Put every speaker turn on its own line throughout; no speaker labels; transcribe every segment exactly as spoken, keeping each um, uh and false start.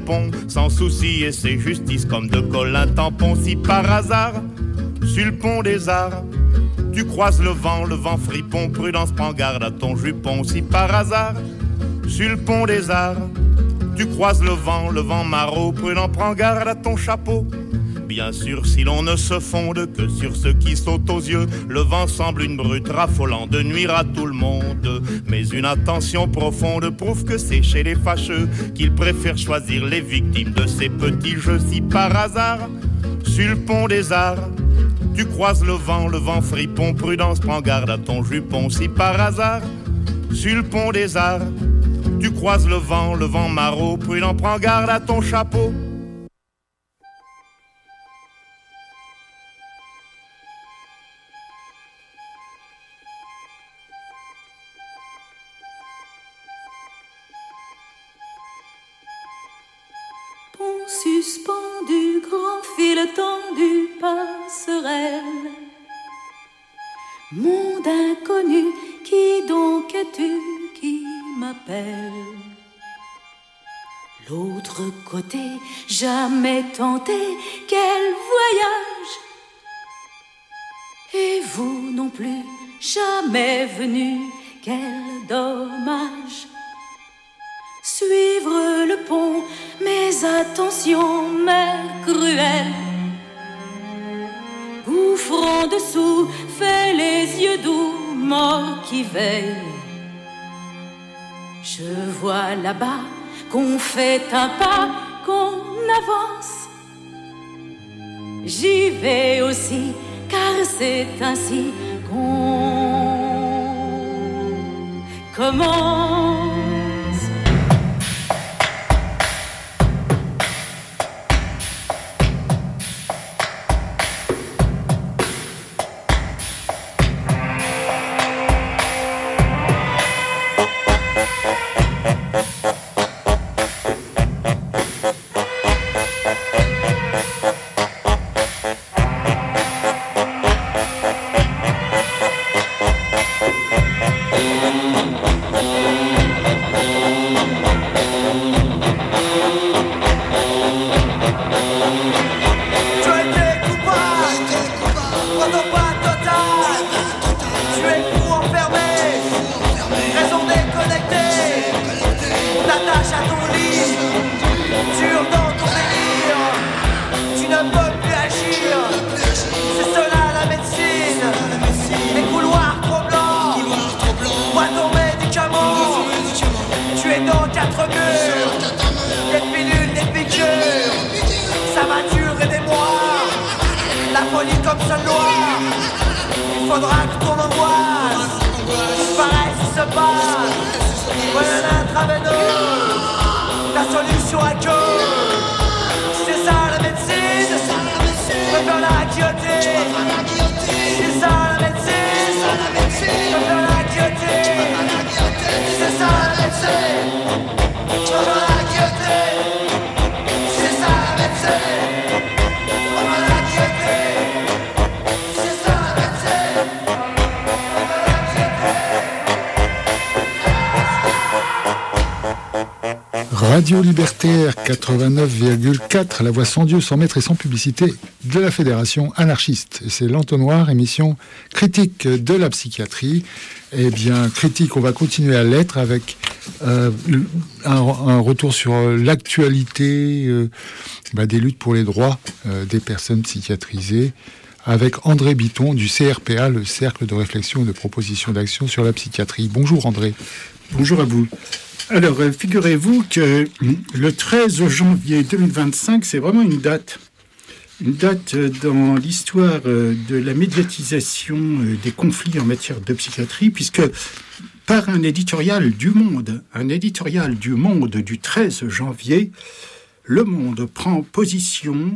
pont, sans souci et c'est justice comme de Colin tampon. Si par hasard, sur le pont des arts, tu croises le vent, le vent fripon, prudence, prends garde à ton jupon. Si par hasard, sur le pont des arts, tu croises le vent, le vent maraud, prudent, prends garde à ton chapeau. Bien sûr, si l'on ne se fonde que sur ce qui saute aux yeux, le vent semble une brute raffolant de nuire à tout le monde. Mais une attention profonde prouve que c'est chez les fâcheux qu'ils préfèrent choisir les victimes de ces petits jeux. Si par hasard, sur le pont des arts, tu croises le vent, le vent fripon, prudence, prends garde à ton jupon. Si par hasard, sur le pont des arts, tu croises le vent, le vent maraud, prudent, prends garde à ton chapeau.
Pont suspendu, grand fil tendu, passerelle. Monde inconnu, qui donc es-tu qui m'appelle? L'autre côté, jamais tenté, quel voyage! Et vous non plus, jamais venu, quel dommage! Suivre le pont, mais attention, mer cruelle. Gouffre en dessous, fais les yeux doux, mort qui veille. Je vois là-bas qu'on fait un pas, qu'on avance. J'y vais aussi, car c'est ainsi qu'on commence.
Radio Libertaire quatre-vingt-neuf virgule quatre, la voix sans Dieu, sans maître et sans publicité de la Fédération anarchiste. Et c'est l'Entonnoir, émission critique de la psychiatrie. Eh bien, critique, on va continuer à l'être avec euh, un, un retour sur l'actualité euh, bah, des luttes pour les droits euh, des personnes psychiatrisées, avec André Bitton du C R P A, le Cercle de réflexion et de proposition d'action sur la psychiatrie. Bonjour André.
Bonjour à vous. Alors, figurez-vous que le treize janvier deux mille vingt-cinq, c'est vraiment une date. Une date dans l'histoire de la médiatisation des conflits en matière de psychiatrie, puisque par un éditorial du Monde, un éditorial du Monde du treize janvier, Le Monde prend position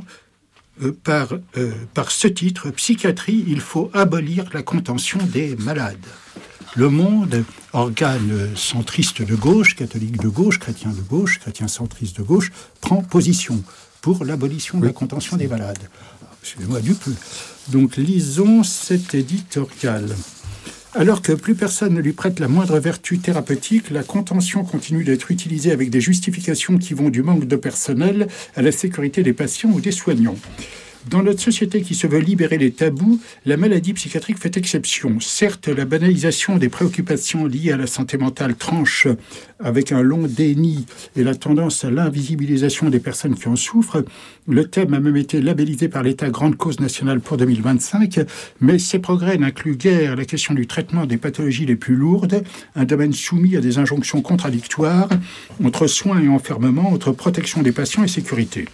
par, euh, par ce titre, « Psychiatrie, il faut abolir la contention des malades ». Le Monde, organe centriste de gauche, catholique de gauche, chrétien de gauche, chrétien centriste de gauche, prend position pour l'abolition de la contention des malades. Excusez-moi du peu. Donc, lisons cet éditorial. Alors que plus personne ne lui prête la moindre vertu thérapeutique, la contention continue d'être utilisée avec des justifications qui vont du manque de personnel à la sécurité des patients ou des soignants. Dans notre société qui se veut libérer des tabous, la maladie psychiatrique fait exception. Certes, la banalisation des préoccupations liées à la santé mentale tranche avec un long déni et la tendance à l'invisibilisation des personnes qui en souffrent. Le thème a même été labellisé par l'État grande cause nationale pour deux mille vingt-cinq, mais ces progrès n'incluent guère la question du traitement des pathologies les plus lourdes, un domaine soumis à des injonctions contradictoires entre soins et enfermement, entre protection des patients et sécurité.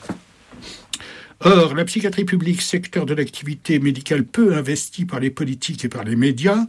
Or, la psychiatrie publique, secteur de l'activité médicale peu investi par les politiques et par les médias,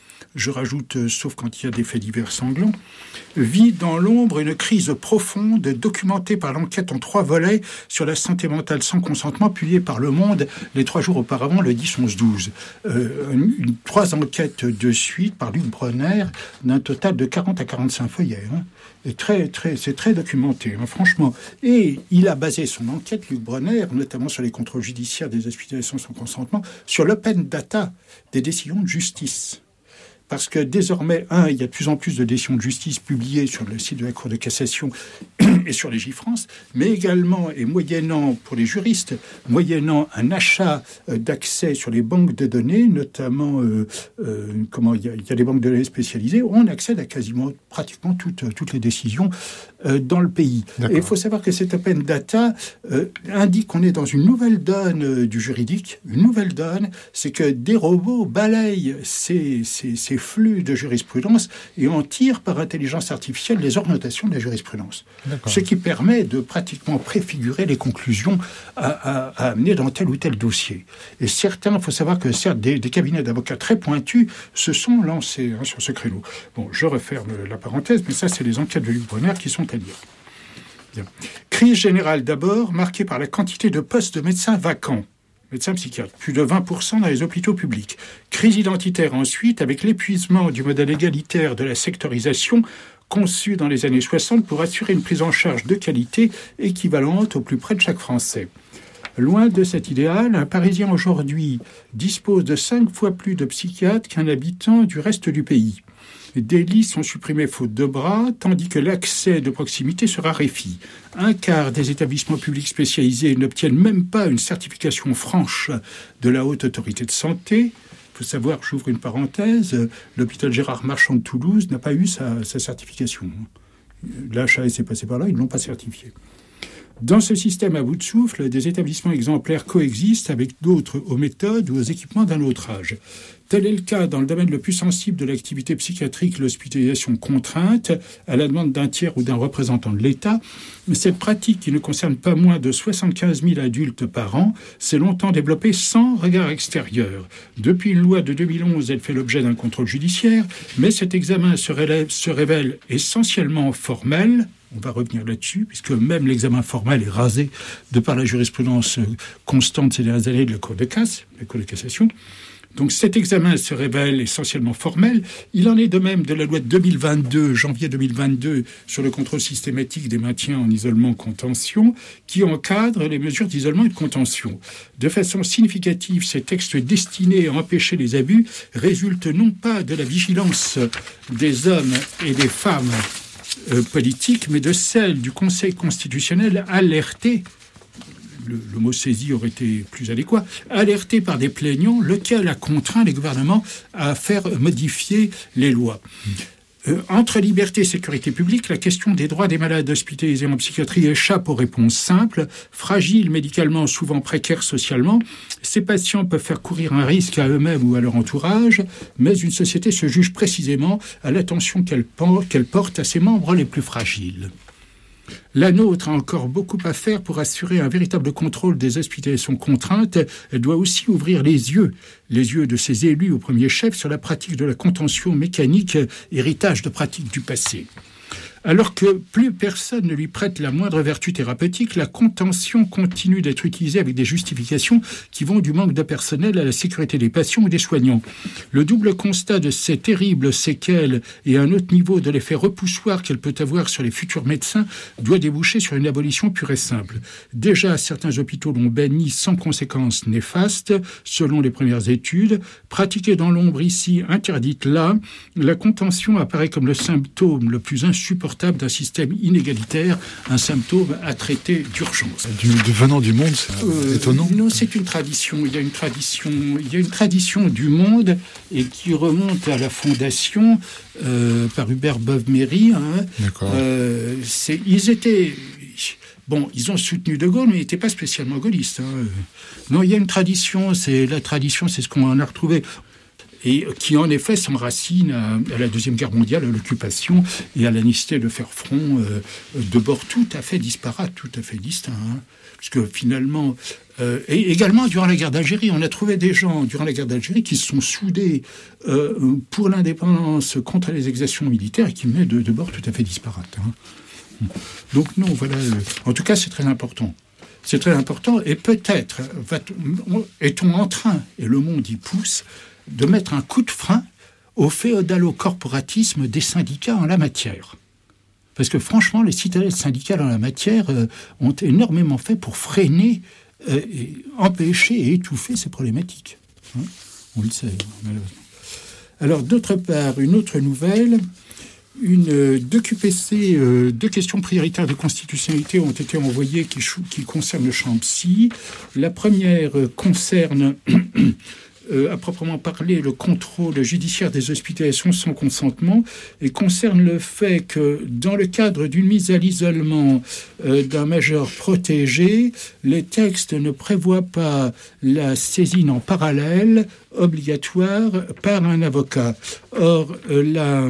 je rajoute, euh, sauf quand il y a des faits divers sanglants, vit dans l'ombre une crise profonde documentée par l'enquête en trois volets sur la santé mentale sans consentement publiée par Le Monde les trois jours auparavant, le dix, onze, douze. Euh, une, une, trois enquêtes de suite par Luc Bronner d'un total de quarante à quarante-cinq feuillets. Hein. Et très, très, c'est très documenté, hein, franchement. Et il a basé son enquête, Luc Bronner, notamment sur les contrôles judiciaires des hospitalisations sans consentement, sur l'open data des décisions de justice. Parce que désormais, un, il y a de plus en plus de décisions de justice publiées sur le site de la Cour de cassation et sur Légifrance, mais également, et moyennant, pour les juristes, moyennant un achat d'accès sur les banques de données, notamment, euh, euh, comment il y, a, il y a des banques de données spécialisées, on accède à quasiment, pratiquement toutes, toutes les décisions euh, dans le pays. D'accord. Et il faut savoir que cette open data euh, indique qu'on est dans une nouvelle donne euh, du juridique. Une nouvelle donne, c'est que des robots balayent ces, ces, ces flux de jurisprudence et en tirent par intelligence artificielle les orientations de la jurisprudence. D'accord. Ce qui permet de pratiquement préfigurer les conclusions à, à, à amener dans tel ou tel dossier. Et certains, il faut savoir que certes, des, des cabinets d'avocats très pointus se sont lancés hein, sur ce créneau. Bon, je referme la parenthèse, mais ça, c'est les enquêtes de Luc Bronner qui sont à lire. Bien. Crise générale d'abord, marquée par la quantité de postes de médecins vacants. Médecins psychiatres, plus de vingt pour cent dans les hôpitaux publics. Crise identitaire ensuite, avec l'épuisement du modèle égalitaire de la sectorisation conçu dans les années soixante pour assurer une prise en charge de qualité équivalente au plus près de chaque Français. Loin de cet idéal, un Parisien aujourd'hui dispose de cinq fois plus de psychiatres qu'un habitant du reste du pays. Des lits sont supprimés faute de bras, tandis que l'accès de proximité se raréfie. Un quart des établissements publics spécialisés n'obtiennent même pas une certification franche de la Haute Autorité de Santé. Il faut savoir, j'ouvre une parenthèse, l'hôpital Gérard Marchand de Toulouse n'a pas eu sa, sa certification. L'H A S est passé par là, ils ne l'ont pas certifié. Dans ce système à bout de souffle, des établissements exemplaires coexistent avec d'autres aux méthodes ou aux équipements d'un autre âge. Tel est le cas dans le domaine le plus sensible de l'activité psychiatrique, l'hospitalisation contrainte, à la demande d'un tiers ou d'un représentant de l'État. Cette pratique, qui ne concerne pas moins de soixante-quinze mille adultes par an, s'est longtemps développée sans regard extérieur. Depuis une loi de deux mille onze, elle fait l'objet d'un contrôle judiciaire, mais cet examen se, relève, se révèle essentiellement formel. On va revenir là-dessus, puisque même l'examen formel est rasé de par la jurisprudence constante ces dernières années de la Cour de casse, la Cour de cassation. Donc cet examen se révèle essentiellement formel. Il en est de même de la loi de deux mille vingt-deux, janvier deux mille vingt-deux, sur le contrôle systématique des maintiens en isolement-contention, qui encadre les mesures d'isolement et de contention. De façon significative, ces textes destinés à empêcher les abus résultent non pas de la vigilance des hommes et des femmes euh, politiques, mais de celle du Conseil constitutionnel alerté. Le, le mot saisi aurait été plus adéquat, alerté par des plaignants, lequel a contraint les gouvernements à faire modifier les lois. Euh, entre liberté et sécurité publique, la question des droits des malades hospitalisés en psychiatrie échappe aux réponses simples. Fragiles médicalement, souvent précaires socialement, ces patients peuvent faire courir un risque à eux-mêmes ou à leur entourage, mais une société se juge précisément à l'attention qu'elle, qu'elle porte à ses membres les plus fragiles. La nôtre a encore beaucoup à faire pour assurer un véritable contrôle des hospitalisations contraintes. Elle doit aussi ouvrir les yeux, les yeux de ses élus au premier chef, sur la pratique de la contention mécanique, héritage de pratiques du passé. Alors que plus personne ne lui prête la moindre vertu thérapeutique, la contention continue d'être utilisée avec des justifications qui vont du manque de personnel à la sécurité des patients ou des soignants. Le double constat de ces terribles séquelles et un autre niveau de l'effet repoussoir qu'elle peut avoir sur les futurs médecins doit déboucher sur une abolition pure et simple. Déjà, certains hôpitaux l'ont banni sans conséquences néfastes, selon les premières études. Pratiquée dans l'ombre ici, interdite là, la contention apparaît comme le symptôme le plus insupportable d'un système inégalitaire, un symptôme à traiter d'urgence.
Du, du venant du monde, c'est euh, étonnant.
Non, c'est une tradition. Il y a une tradition, il y a une tradition du monde et qui remonte à la fondation euh, par Hubert Beuve-Méry. Hein.
D'accord.
Euh, c'est, ils étaient... Bon, ils ont soutenu De Gaulle, mais ils n'étaient pas spécialement gaullistes. Hein. Non, il y a une tradition, c'est la tradition, c'est ce qu'on en a retrouvé, et qui en effet s'enracine à, à la Deuxième Guerre mondiale, à l'occupation et à la nécessité de faire front euh, de bords tout à fait disparates, tout à fait distincts. Hein. Parce que finalement, euh, et également durant la guerre d'Algérie, on a trouvé des gens durant la guerre d'Algérie qui se sont soudés euh, pour l'indépendance contre les exactions militaires et qui venaient de, de bords tout à fait disparates. Hein. Donc non, voilà. Euh, en tout cas, c'est très important. C'est très important et peut-être va-t-on, est-on en train, et le monde y pousse, de mettre un coup de frein au féodalo-corporatisme des syndicats en la matière. Parce que franchement, les citadelles syndicales en la matière euh, ont énormément fait pour freiner, euh, et empêcher et étouffer ces problématiques. Hein, on le sait, malheureusement. Alors, d'autre part, une autre nouvelle, une, euh, deux Q P C, euh, deux questions prioritaires de constitutionnalité ont été envoyées qui, qui concernent le champ psy. La première euh, concerne... Euh, à proprement parler, le contrôle judiciaire des hospitalisations sans consentement et concerne le fait que dans le cadre d'une mise à l'isolement euh, d'un majeur protégé, les textes ne prévoient pas la saisine en parallèle obligatoire par un avocat. Or, euh, la,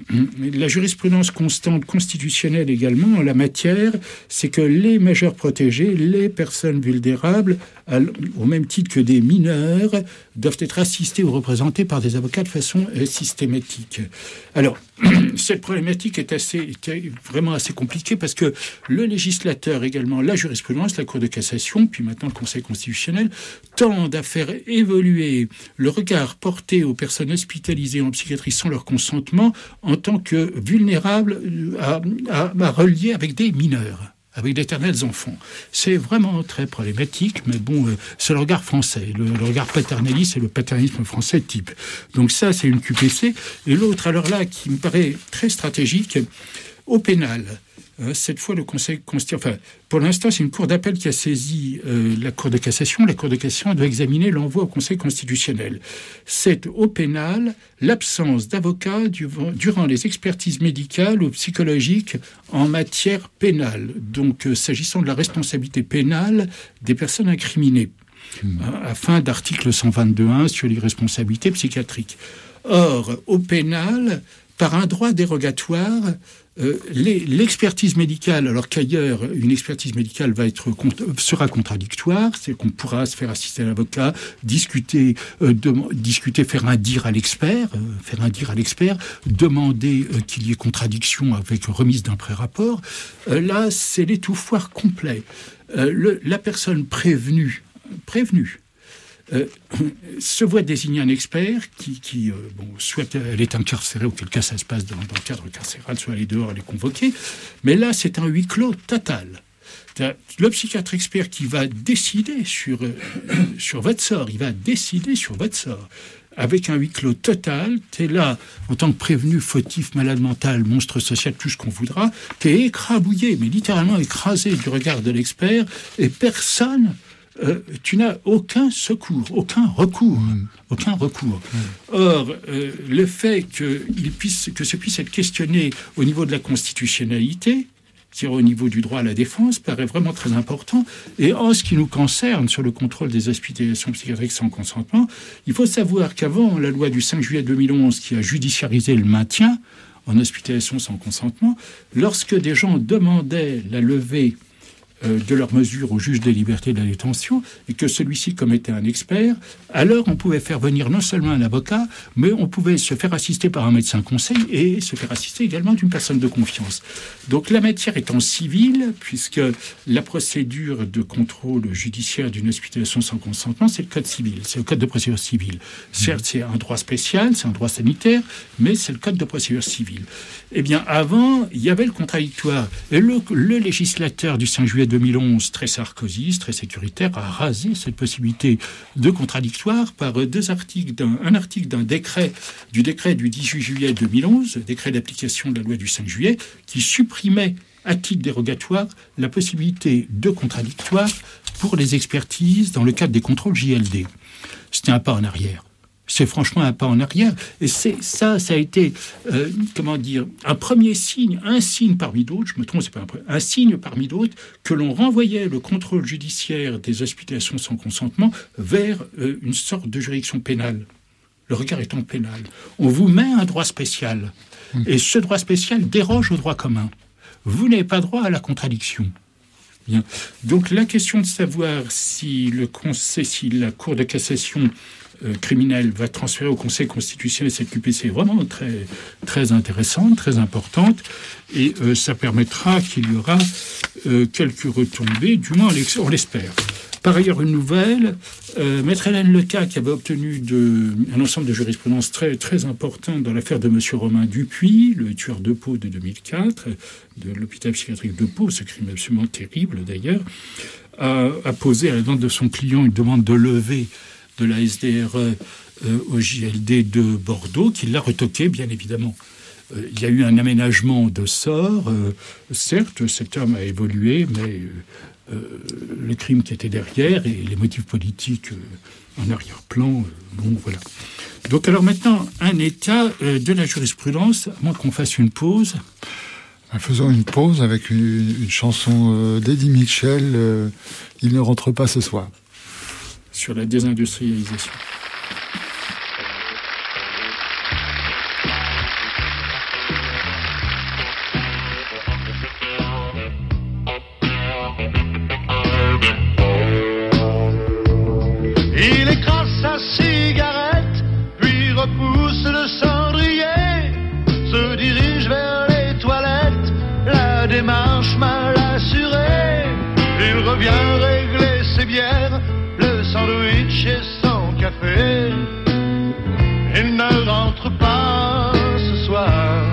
la jurisprudence constante constitutionnelle également en la matière, c'est que les majeurs protégés, les personnes vulnérables, au même titre que des mineurs, doivent être assistés ou représentés par des avocats de façon euh, systématique. Alors, cette problématique est assez, est vraiment assez compliquée parce que le législateur, également la jurisprudence, la Cour de cassation, puis maintenant le Conseil constitutionnel, tendent à faire évoluer le regard porté aux personnes hospitalisées en psychiatrie sans leur consentement en tant que vulnérables à, à, à relier avec des mineurs, avec d'éternels enfants. C'est vraiment très problématique, mais bon, euh, c'est le regard français, le, le regard paternaliste et le paternalisme français type. Donc ça, c'est une Q P C. Et l'autre, alors là, qui me paraît très stratégique, au pénal. Euh, cette fois, le Conseil constitutionnel... Enfin, pour l'instant, c'est une cour d'appel qui a saisi euh, la Cour de cassation. La Cour de cassation doit examiner l'envoi au Conseil constitutionnel. C'est au pénal l'absence d'avocat durant, durant les expertises médicales ou psychologiques en matière pénale. Donc, euh, s'agissant de la responsabilité pénale des personnes incriminées, mmh. hein, afin d'article cent vingt-deux point un sur l'irresponsabilité psychiatrique. Or, au pénal, par un droit dérogatoire, Euh, les, l'expertise médicale, alors qu'ailleurs, une expertise médicale va être, sera contradictoire, c'est qu'on pourra se faire assister à l'avocat, discuter, euh, de, discuter, faire un dire à l'expert, euh, faire un dire à l'expert, demander euh, qu'il y ait contradiction avec remise d'un pré-rapport. Euh, là, c'est l'étouffoir complet. Euh, le, la personne prévenue, prévenue, Euh, se voit désigner un expert qui, qui euh, bon, soit elle est incarcérée, auquel cas ça se passe dans, dans le cadre carcéral, soit elle est dehors, elle est convoquée. Mais là, c'est un huis clos total. Le psychiatre expert qui va décider sur, euh, sur votre sort, il va décider sur votre sort. Avec un huis clos total, t'es là, en tant que prévenu, fautif, malade mental, monstre social, tout ce qu'on voudra, t'es écrabouillé, mais littéralement écrasé du regard de l'expert, et personne... Euh, tu n'as aucun secours, aucun recours, mmh. aucun recours. Mmh. Or, euh, le fait que, il puisse, que ce puisse être questionné au niveau de la constitutionnalité, c'est-à-dire au niveau du droit à la défense, paraît vraiment très important. Et en ce qui nous concerne, sur le contrôle des hospitalisations psychiatriques sans consentement, il faut savoir qu'avant la loi du cinq juillet deux mille onze qui a judiciarisé le maintien en hospitalisation sans consentement, lorsque des gens demandaient la levée euh, de leurs mesures au juge des libertés de la détention et que celui-ci commettait un expert, alors on pouvait faire venir non seulement un avocat, mais on pouvait se faire assister par un médecin conseil et se faire assister également d'une personne de confiance. Donc la matière étant civile, puisque la procédure de contrôle judiciaire d'une hospitalisation sans consentement, c'est le code civil, c'est le code de procédure civile. Certes, c'est un droit spécial, c'est un droit sanitaire, mais c'est le code de procédure civile. Eh bien, avant, il y avait le contradictoire. Et le, le législateur du cinq juillet deux mille onze, très sarkozyste, très sécuritaire, a rasé cette possibilité de contradictoire par deux articles, d'un, un article d'un décret, du décret du dix-huit juillet deux mille onze, décret d'application de la loi du cinq juillet, qui supprimait à titre dérogatoire la possibilité de contradictoire pour les expertises dans le cadre des contrôles J L D. C'était un pas en arrière. C'est franchement un pas en arrière. Et c'est, ça, ça a été, euh, comment dire, un premier signe, un signe parmi d'autres, je me trompe, c'est pas un, un signe parmi d'autres, que l'on renvoyait le contrôle judiciaire des hospitalisations sans consentement vers euh, une sorte de juridiction pénale. Le regard étant pénal. On vous met un droit spécial. Mmh. Et ce droit spécial déroge au droit commun. Vous n'avez pas droit à la contradiction. Bien. Donc la question de savoir si, le conseil, si la Cour de cassation euh, criminelle va transférer au Conseil constitutionnel cette Q P C est vraiment très, très intéressante, très importante, et euh, ça permettra qu'il y aura euh, quelques retombées, du moins on l'espère. Par ailleurs, une nouvelle, euh, Maître Hélène Leca, qui avait obtenu de, un ensemble de jurisprudence très, très importante dans l'affaire de M. Romain Dupuis, le tueur de Pau de deux mille quatre, de l'hôpital psychiatrique de Pau, ce crime absolument terrible d'ailleurs, a, a posé à la demande de son client une demande de levée de la S D R E euh, au J L D de Bordeaux, qui l'a retoqué, bien évidemment. Euh, il y a eu un aménagement de sort. Euh, certes, cet homme a évolué, mais... Euh, Euh, le crime qui était derrière et les motifs politiques euh, en arrière-plan, euh, bon, voilà. Donc, alors maintenant, un état euh, de la jurisprudence, à moins qu'on fasse une pause.
Faisons une pause avec une, une chanson euh, d'Eddie Mitchell, euh, Il ne rentre pas ce soir.
Sur la désindustrialisation.
Il écrase sa cigarette, puis repousse le cendrier, se dirige vers les toilettes, la démarche mal assurée. Il revient régler ses bières, le sandwich et son café. Il ne rentre pas ce soir.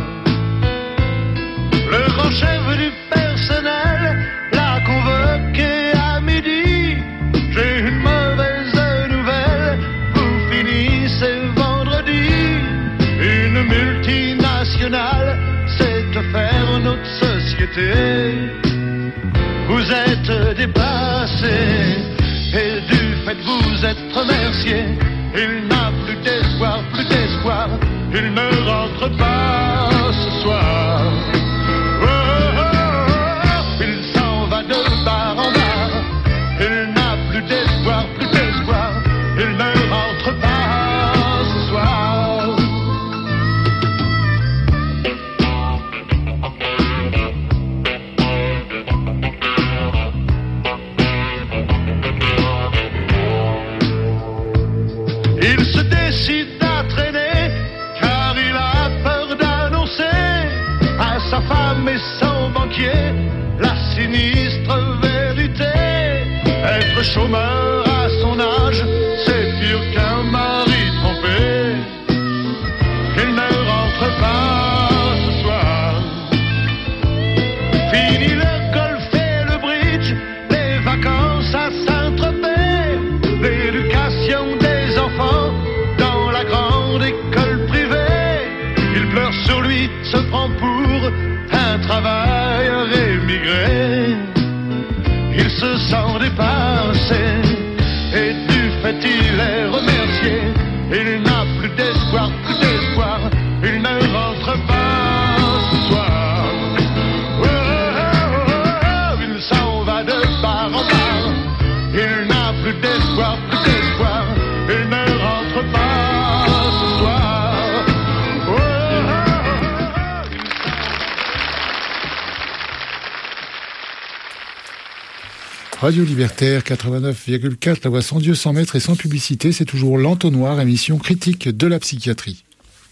Le grand chef du personnel l'a convoqué à midi. J'ai une mauvaise nouvelle, vous finissez vendredi. Une multinationale s'est offert notre société. Vous êtes dépassé et du fait vous êtes remercié. Il n'a plus d'espoir, plus d'espoir. Il ne rentre pas ce soir. Oh, oh, oh, oh. Il s'en va de bar en bar. Il n'a plus d'espoir, plus d'espoir. Il ne rentre pas ce soir. Il se décide à traîner car il a peur d'annoncer à sa femme et son banquier la sinistre vérité. Être chômeur à son âge, c'est pire qu'un mari trompé. Il ne rentre pas ce soir. Fini le golf et le bridge, les vacances à Saint-Tropez, l'éducation des enfants dans la grande école privée. Il pleure sur lui, se prend pour un travailleur émigré. Il se sent dépassé et du fait il est remercié. Il n'a plus d'espoir, plus d'espoir. Il ne rentre pas ce soir. Oh, oh, oh, oh. Il s'en va de bar en bar. Il n'a plus d'espoir, plus d'espoir. Il ne rentre pas ce soir. Oh, oh, oh.
Radio Libertaire quatre-vingt-neuf virgule quatre, la voix sans Dieu, sans maître et sans publicité. C'est toujours l'Entonnoir, émission critique de la psychiatrie.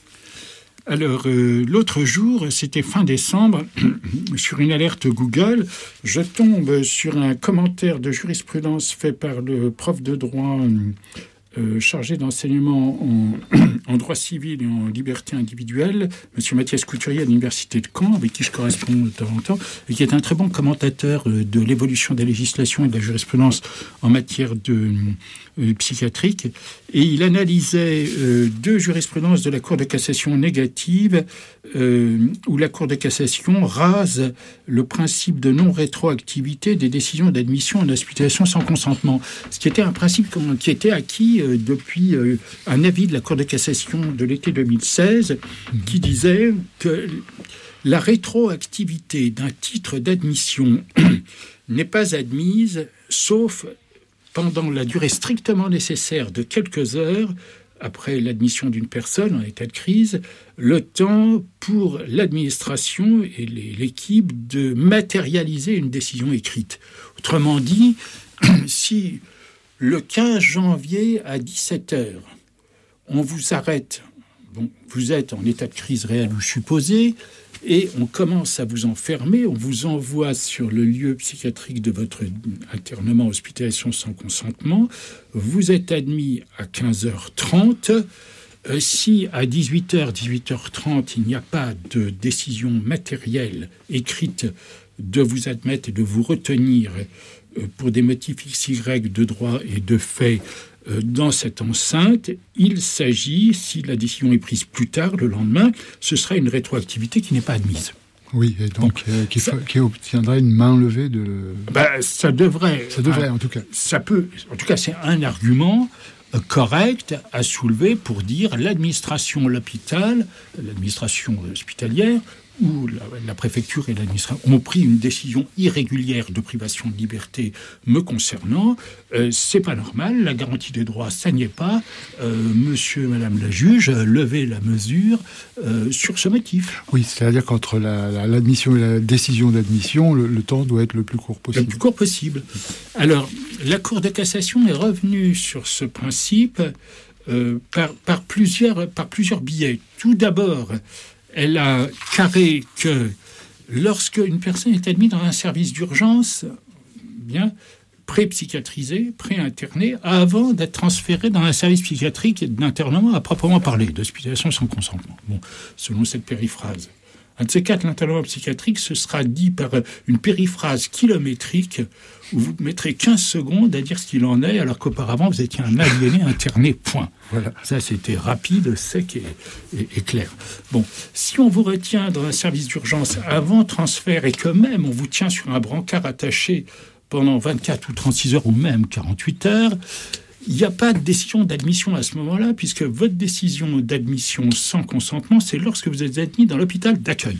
Alors, euh, l'autre jour, c'était fin décembre, sur une alerte Google, je tombe sur un commentaire de jurisprudence fait par le prof de droit euh, chargé d'enseignement en, en droit civil et en liberté individuelle, M. Mathias Couturier à l'Université de Caen, avec qui je corresponds de temps en temps, et qui est un très bon commentateur de l'évolution des législations et de la jurisprudence en matière de... psychiatrique, et il analysait euh, deux jurisprudences de la Cour de cassation négative euh, où la Cour de cassation rase le principe de non-rétroactivité des décisions d'admission en hospitalisation sans consentement, ce qui était un principe qui était acquis euh, depuis euh, un avis de la Cour de cassation de l'été deux mille seize qui disait que la rétroactivité d'un titre d'admission n'est pas admise sauf pendant la durée strictement nécessaire de quelques heures après l'admission d'une personne en état de crise, le temps pour l'administration et les, l'équipe de matérialiser une décision écrite. Autrement dit, si le quinze janvier à dix-sept heures, on vous arrête, bon, vous êtes en état de crise réel ou supposé, et on commence à vous enfermer, on vous envoie sur le lieu psychiatrique de votre internement hospitalisation sans consentement, vous êtes admis à quinze heures trente. Euh, si à dix-huit heures, dix-huit heures trente, il n'y a pas de décision matérielle écrite de vous admettre et de vous retenir euh, pour des motifs X Y de droit et de fait euh, dans cette enceinte, il s'agit, si la décision est prise plus tard, le lendemain, ce sera une rétroactivité qui n'est pas admise.
Oui, et donc
bon,
euh, qui,
ça,
qui obtiendrait une main levée de...
Ben, ça devrait...
Ça devrait,
hein,
en tout cas.
Ça peut... En tout cas, c'est un argument euh, correct à soulever pour dire l'administration, l'hôpital, l'administration hospitalière, où la, la préfecture et l'administration ont pris une décision irrégulière de privation de liberté me concernant, euh, c'est pas normal, la garantie des droits, ça n'y est pas. Euh, monsieur, madame la juge, levez la mesure euh, sur ce motif.
Oui, c'est-à-dire qu'entre la, la, l'admission et la décision d'admission, le, le temps doit être le plus court possible.
Le plus court possible. Alors, la Cour de cassation est revenue sur ce principe euh, par, par, plusieurs, par plusieurs biais. Tout d'abord, elle a carré que lorsque une personne est admise dans un service d'urgence, bien pré-psychiatrisé, pré-interné, avant d'être transférée dans un service psychiatrique d'internement à proprement parler, d'hospitalisation sans consentement. Bon, selon cette périphrase. Un de ces quatre, l'internement psychiatrique, ce sera dit par une périphrase kilométrique où vous mettrez quinze secondes à dire ce qu'il en est, alors qu'auparavant, vous étiez un aliéné interné, point. Voilà. Ça, c'était rapide, sec et, et, et clair. Bon, si on vous retient dans un service d'urgence avant transfert et que même on vous tient sur un brancard attaché pendant vingt-quatre ou trente-six heures ou même quarante-huit heures, il n'y a pas de décision d'admission à ce moment-là, puisque votre décision d'admission sans consentement, c'est lorsque vous êtes admis dans l'hôpital d'accueil.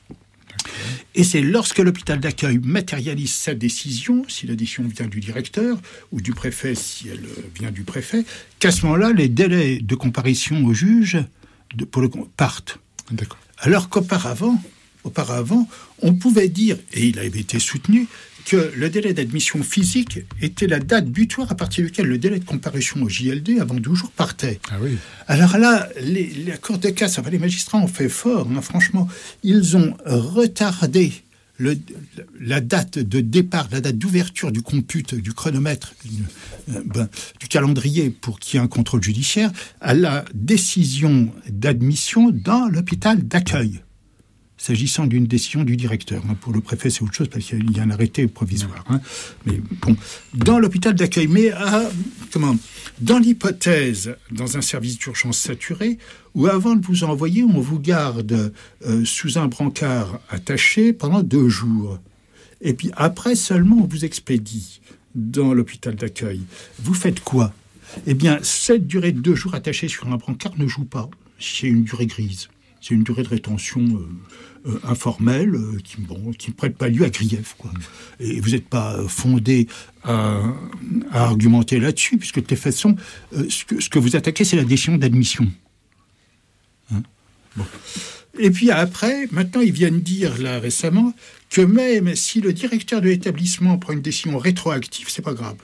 Et c'est lorsque l'hôpital d'accueil matérialise sa décision, si la décision vient du directeur, ou du préfet, si elle vient du préfet, qu'à ce moment-là, les délais de comparution au juge de, pour le, partent.
D'accord.
Alors qu'auparavant, auparavant, on pouvait dire, et il avait été soutenu, que le délai d'admission physique était la date butoir à partir de laquelle le délai de comparution au J L D avant douze jours partait.
Ah oui.
Alors là, les, la Cour de casse, enfin les magistrats ont fait fort, hein, franchement. Ils ont retardé le, la date de départ, la date d'ouverture du compute, du chronomètre, euh, ben, du calendrier pour qu'il y ait un contrôle judiciaire, à la décision d'admission dans l'hôpital d'accueil. S'agissant d'une décision du directeur. Pour le préfet, c'est autre chose parce qu'il y a un arrêté provisoire. Hein. Mais bon, dans l'hôpital d'accueil, mais à, comment, dans l'hypothèse, dans un service d'urgence saturé, où avant de vous envoyer, on vous garde euh, sous un brancard attaché pendant deux jours. Et puis après seulement, on vous expédie dans l'hôpital d'accueil. Vous faites quoi ? Eh bien, cette durée de deux jours attachée sur un brancard ne joue pas. C'est une durée grise. C'est une durée de rétention euh, euh, informelle euh, qui bon, qui ne prête pas lieu à grief, quoi. Et vous n'êtes pas fondé à, à argumenter là-dessus, puisque de toute façon, euh, ce, que, ce que vous attaquez, c'est la décision d'admission. Hein ? Bon. Et puis après, maintenant, ils viennent dire, là, récemment, que même si le directeur de l'établissement prend une décision rétroactive, c'est pas grave.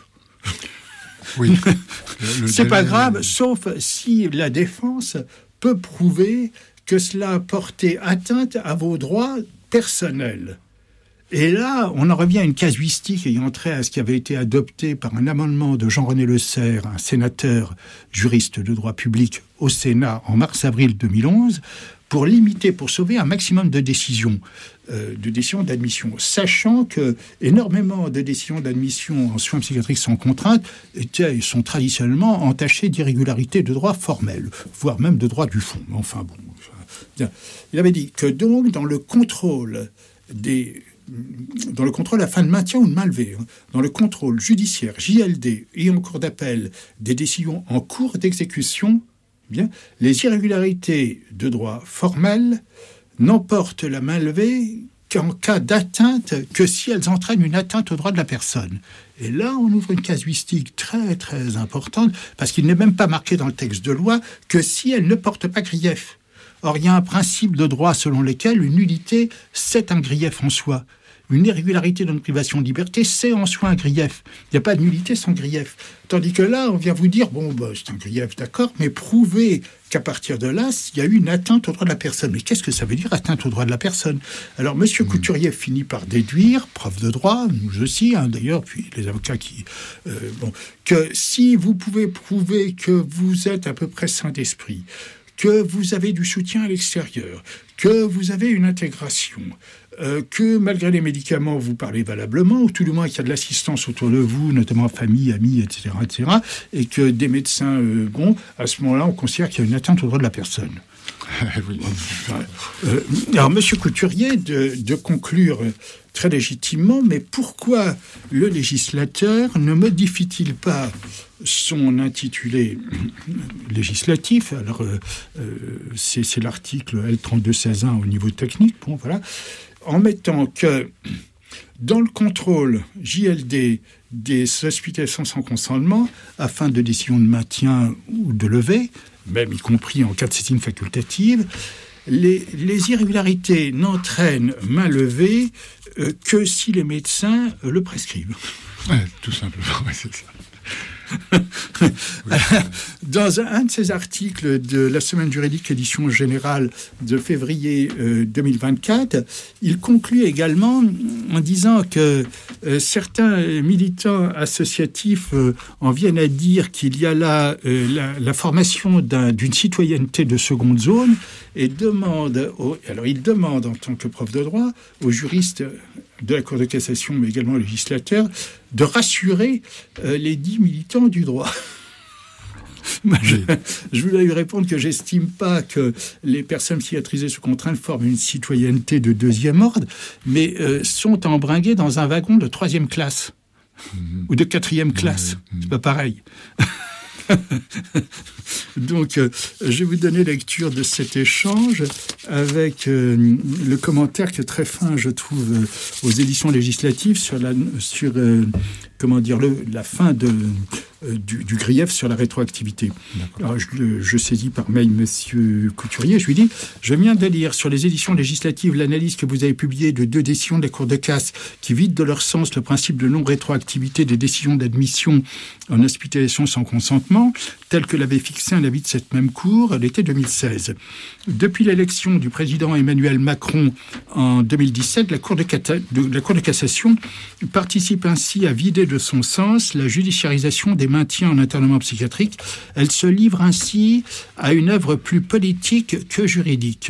Oui.
Le, le c'est délai... pas grave, sauf si la défense peut prouver que cela a porté atteinte à vos droits personnels. Et là, on en revient à une casuistique ayant trait à ce qui avait été adopté par un amendement de Jean-René Le Serre, un sénateur juriste de droit public au Sénat en mars-avril deux mille onze, pour limiter, pour sauver un maximum de décisions, euh, de décisions d'admission, sachant que énormément de décisions d'admission en soins psychiatriques sans contrainte étaient, sont traditionnellement entachées d'irrégularités de droit formel, voire même de droit du fond. Enfin bon, bien. Il avait dit que donc dans le contrôle des dans le contrôle à fin de maintien ou de mainlevée, hein, dans le contrôle judiciaire, J L D et en cours d'appel des décisions en cours d'exécution, bien, les irrégularités de droit formel n'emportent la mainlevée qu'en cas d'atteinte, que si elles entraînent une atteinte au droit de la personne. Et là, on ouvre une casuistique très, très importante, parce qu'il n'est même pas marqué dans le texte de loi que si elle ne porte pas grief. Or, il y a un principe de droit selon lequel une nullité, c'est un grief en soi. Une irrégularité d'une privation de liberté, c'est en soi un grief. Il n'y a pas de nullité sans grief. Tandis que là, on vient vous dire, bon, bah, c'est un grief, d'accord, mais prouver qu'à partir de là, il y a eu une atteinte au droit de la personne. Mais qu'est-ce que ça veut dire, atteinte au droit de la personne ? Alors, M. Couturier finit par déduire, prof de droit, nous aussi, hein, d'ailleurs, puis les avocats qui... Euh, bon, que si vous pouvez prouver que vous êtes à peu près sain d'esprit, que vous avez du soutien à l'extérieur, que vous avez une intégration, euh, que malgré les médicaments, vous parlez valablement, ou tout du moins qu'il y a de l'assistance autour de vous, notamment famille, amis, et cetera, et cetera, et que des médecins, euh, bon, à ce moment-là, on considère qu'il y a une atteinte au droit de la personne. Oui. Euh, alors, M. Couturier, de, de conclure très légitimement, mais pourquoi le législateur ne modifie-t-il pas son intitulé législatif ? Alors, euh, c'est, c'est l'article L trente-deux seize un au niveau technique, bon, voilà, en mettant que dans le contrôle J L D des hospitalisations sans consentement, afin de décision de maintien ou de levée, même y compris en cas de saisine facultative, les, les irrégularités n'entraînent main levée euh, que si les médecins euh, le prescrivent.
Ouais, tout simplement, ouais, c'est ça.
Dans un, un de ces articles de la Semaine juridique édition générale de février euh, deux mille vingt-quatre, il conclut également en disant que euh, certains militants associatifs euh, en viennent à dire qu'il y a là euh, la, la formation d'un, d'une citoyenneté de seconde zone et demande, au, alors il demande en tant que prof de droit aux juristes de la Cour de cassation, mais également aux législateurs, de rassurer euh, les dix militants du droit. Moi, je, je voulais lui répondre que j'estime pas que les personnes psychiatrisées sous contrainte forment une citoyenneté de deuxième ordre, mais euh, sont embringuées dans un wagon de troisième classe mmh. ou de quatrième classe. Mmh. C'est pas pareil. Donc, euh, je vais vous donner lecture de cet échange avec euh, le commentaire qui est très fin, je trouve, euh, aux éditions législatives sur la, sur euh, comment dire, le, la fin de, euh, du, du grief sur la rétroactivité. Alors, je, je saisis par mail Monsieur Couturier, je lui dis, je viens de lire sur les éditions législatives l'analyse que vous avez publiée de deux décisions de la Cour de casse qui vident de leur sens le principe de non-rétroactivité des décisions d'admission en hospitalisation sans consentement, tel que l'avait fixé un avis de cette même Cour l'été deux mille seize. Depuis l'élection du président Emmanuel Macron en deux mille dix-sept, la Cour de, cata- de, la Cour de cassation participe ainsi à vider de son sens la judiciarisation des maintiens en internement psychiatrique. Elle se livre ainsi à une œuvre plus politique que juridique.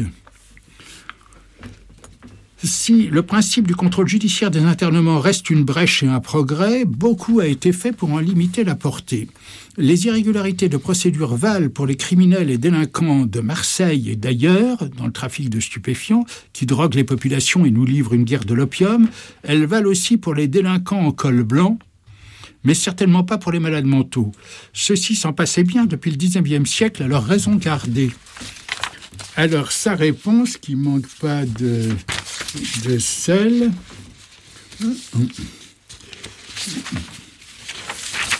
Si le principe du contrôle judiciaire des internements reste une brèche et un progrès, beaucoup a été fait pour en limiter la portée. Les irrégularités de procédure valent pour les criminels et délinquants de Marseille et d'ailleurs, dans le trafic de stupéfiants, qui droguent les populations et nous livrent une guerre de l'opium. Elles valent aussi pour les délinquants en col blanc, mais certainement pas pour les malades mentaux. Ceux-ci s'en passaient bien depuis le dix-neuvième siècle à leur raison gardée. Alors, sa réponse, qui ne manque pas de, de sel...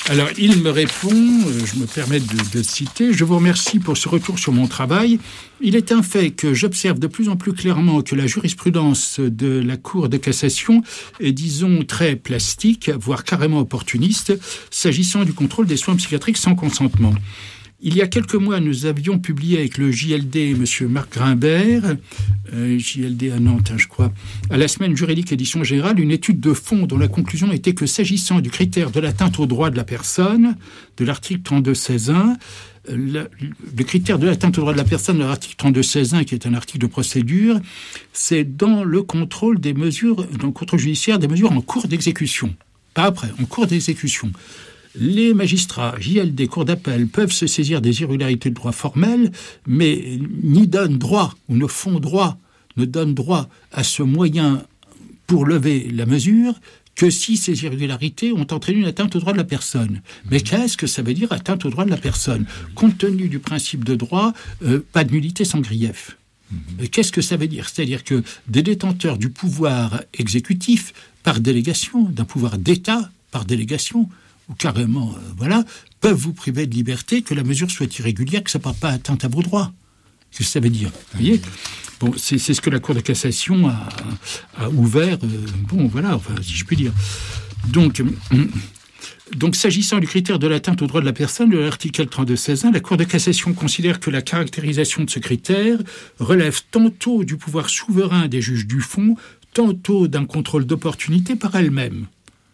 Alors, il me répond, euh, je me permets de, de citer, « Je vous remercie pour ce retour sur mon travail. Il est un fait que j'observe de plus en plus clairement que la jurisprudence de la Cour de cassation est, disons, très plastique, voire carrément opportuniste, s'agissant du contrôle des soins psychiatriques sans consentement. » Il y a quelques mois, nous avions publié avec le J L D, M. Marc Grimbert, euh, J L D à Nantes, hein, je crois, à la semaine juridique édition générale, une étude de fond dont la conclusion était que s'agissant du critère de l'atteinte aux droits de la personne, de l'article trente-deux seize un, le, le critère de l'atteinte aux droits de la personne de l'article trente-deux seize un, qui est un article de procédure, c'est dans le contrôle des mesures, dans le contrôle judiciaire des mesures en cours d'exécution. Pas après, en cours d'exécution. Les magistrats, J L D, cour d'appel, peuvent se saisir des irrégularités de droit formel, mais n'y donnent droit, ou ne font droit, ne donnent droit à ce moyen pour lever la mesure que si ces irrégularités ont entraîné une atteinte aux droits de la personne. Mais qu'est-ce que ça veut dire, atteinte aux droits de la personne ? Compte tenu du principe de droit, euh, pas de nullité sans grief. Et qu'est-ce que ça veut dire ? C'est-à-dire que des détenteurs du pouvoir exécutif, par délégation, d'un pouvoir d'État, par délégation, ou carrément, euh, voilà, peuvent vous priver de liberté, que la mesure soit irrégulière, que ça ne porte pas atteinte à vos droits. Qu'est-ce que ça veut dire ? Vous voyez ? Bon, c'est, c'est ce que la Cour de cassation a, a ouvert, euh, bon, voilà, enfin, si je puis dire. Donc, euh, donc, s'agissant du critère de l'atteinte aux droits de la personne, de l'article trente-deux seize un, la Cour de cassation considère que la caractérisation de ce critère relève tantôt du pouvoir souverain des juges du fond, tantôt d'un contrôle d'opportunité par elle-même.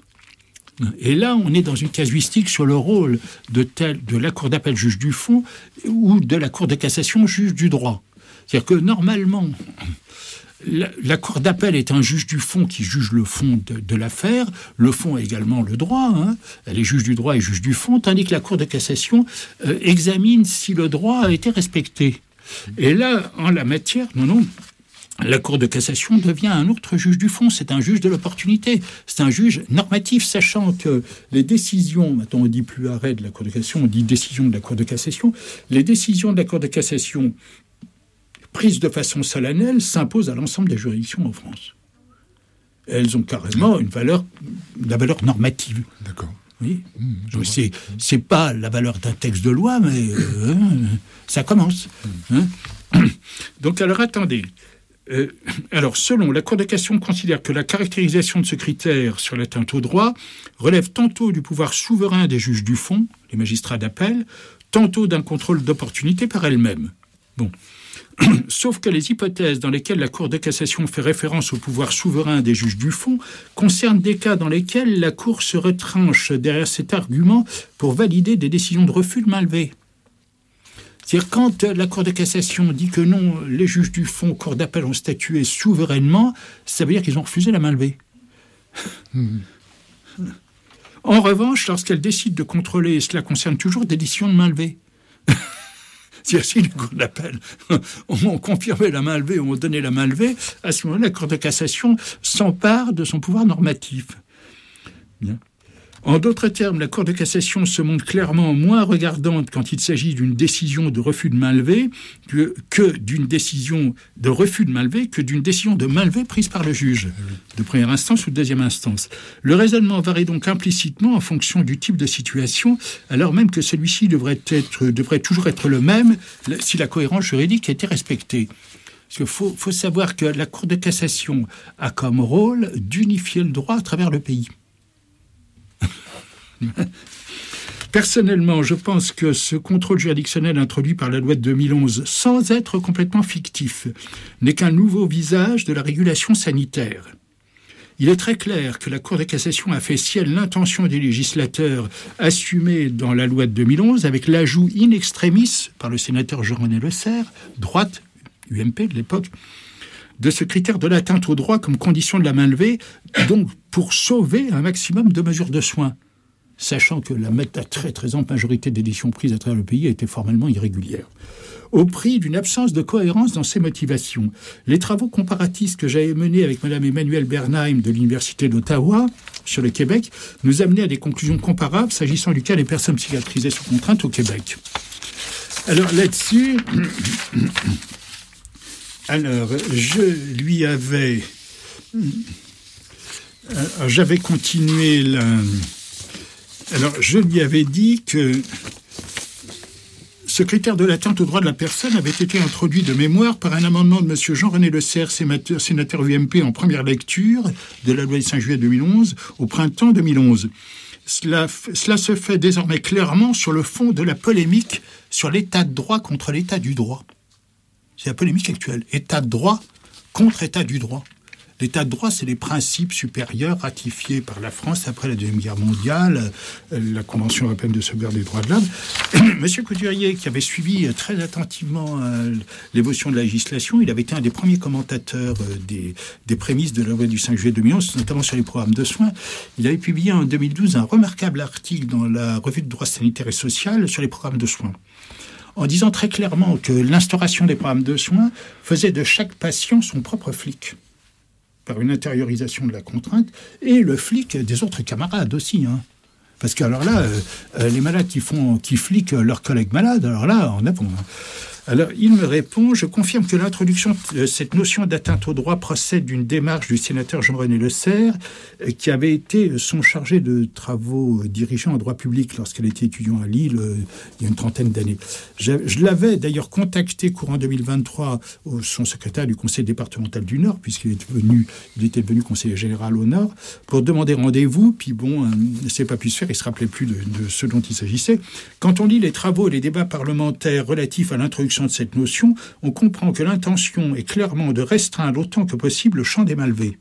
Et là, on est dans une casuistique sur le rôle de, tel, de la Cour d'appel juge du fond ou de la Cour de cassation juge du droit. C'est-à-dire que normalement, la, la Cour d'appel est un juge du fond qui juge le fond de, de l'affaire. Le fond est également le droit. Hein. Elle est juge du droit et juge du fond, tandis que la Cour de cassation euh, examine si le droit a été respecté. Et là, en la matière, non, non. La Cour de cassation devient un autre juge du fond, c'est un juge de l'opportunité, c'est un juge normatif, sachant que les décisions, maintenant on ne dit plus arrêt de la Cour de cassation, on dit décision de la Cour de cassation, les décisions de la Cour de cassation prises de façon solennelle s'imposent à l'ensemble des juridictions en France. Elles ont carrément une valeur, la valeur normative.
D'accord.
Oui. Mmh, c'est, c'est pas la valeur d'un texte de loi, mais euh, ça commence. Mmh. Hein. Donc alors attendez. Euh, alors, selon la Cour de cassation considère que la caractérisation de ce critère sur l'atteinte au droit relève tantôt du pouvoir souverain des juges du fond, les magistrats d'appel, tantôt d'un contrôle d'opportunité par elle-même. Bon. Sauf que les hypothèses dans lesquelles la Cour de cassation fait référence au pouvoir souverain des juges du fond concernent des cas dans lesquels la Cour se retranche derrière cet argument pour valider des décisions de refus de main levée. C'est-à-dire, quand la Cour de cassation dit que non, les juges du fond, Cour d'appel ont statué souverainement, ça veut dire qu'ils ont refusé la main levée. Mmh. En revanche, lorsqu'elle décide de contrôler, et cela concerne toujours des décisions de main levée. C'est-à-dire, si les cours d'appel ont confirmé la main levée ou ont donné la main levée, à ce moment-là, la Cour de cassation s'empare de son pouvoir normatif. Bien. En d'autres termes, la Cour de cassation se montre clairement moins regardante quand il s'agit d'une décision de refus de main levée que, que d'une décision de refus de main levée que d'une décision de main levée prise par le juge, de première instance ou de deuxième instance. Le raisonnement varie donc implicitement en fonction du type de situation, alors même que celui-ci devrait, être, devrait toujours être le même si la cohérence juridique était respectée. Parce qu'il faut, faut savoir que la Cour de cassation a comme rôle d'unifier le droit à travers le pays. Personnellement, je pense que ce contrôle juridictionnel introduit par la loi de deux mille onze, sans être complètement fictif, n'est qu'un nouveau visage de la régulation sanitaire. Il est très clair que la Cour de cassation a fait sienne l'intention des législateurs assumée dans la loi de deux mille onze avec l'ajout in extremis par le sénateur Jean-René Lecerf, droite, U M P de l'époque, de ce critère de l'atteinte au droit comme condition de la main levée, donc pour sauver un maximum de mesures de soins, sachant que la très très ample majorité des décisions prises à travers le pays était formellement irrégulière. Au prix d'une absence de cohérence dans ses motivations, les travaux comparatistes que j'avais menés avec Mme Emmanuelle Bernheim de l'Université d'Ottawa sur le Québec nous amenaient à des conclusions comparables s'agissant du cas des personnes psychiatrisées sous contrainte au Québec. Alors là-dessus, alors je lui avais, j'avais continué la... Alors, je lui avais dit que ce critère de l'atteinte aux droits de la personne avait été introduit de mémoire par un amendement de M. Jean-René Le Serre, sénateur, sénateur U M P en première lecture de la loi du cinq juillet deux mille onze, au printemps deux mille onze. Cela, cela se fait désormais clairement sur le fond de la polémique sur l'état de droit contre l'état du droit. C'est la polémique actuelle. État de droit contre état du droit. L'état de droit, c'est les principes supérieurs ratifiés par la France après la Deuxième Guerre mondiale, la Convention européenne de sauvegarde des droits de l'homme. Monsieur Couturier, qui avait suivi très attentivement l'évolution de la législation, il avait été un des premiers commentateurs des, des prémices de la loi du cinq juillet deux mille onze, notamment sur les programmes de soins. Il avait publié en deux mille douze un remarquable article dans la revue de droit sanitaire et social sur les programmes de soins, en disant très clairement que l'instauration des programmes de soins faisait de chaque patient son propre flic, par une intériorisation de la contrainte, et le flic des autres camarades aussi. Hein. Parce que alors là, euh, les malades qui font, qui fliquent leurs collègues malades, alors là, on a bon. Alors, il me répond, je confirme que l'introduction de cette notion d'atteinte au droit procède d'une démarche du sénateur Jean-René Le Serre, qui avait été son chargé de travaux dirigeant en droit public lorsqu'elle était étudiant à Lille euh, il y a une trentaine d'années. Je, je l'avais d'ailleurs contacté courant deux mille vingt-trois, au, son secrétaire du conseil départemental du Nord, puisqu'il était venu, il était devenu conseiller général au Nord, pour demander rendez-vous, puis bon, euh, c'est pas pu se faire, il se rappelait plus de, de ce dont il s'agissait. Quand on lit les travaux et les débats parlementaires relatifs à l'introduction de cette notion, on comprend que l'intention est clairement de restreindre autant que possible le champ des malvés.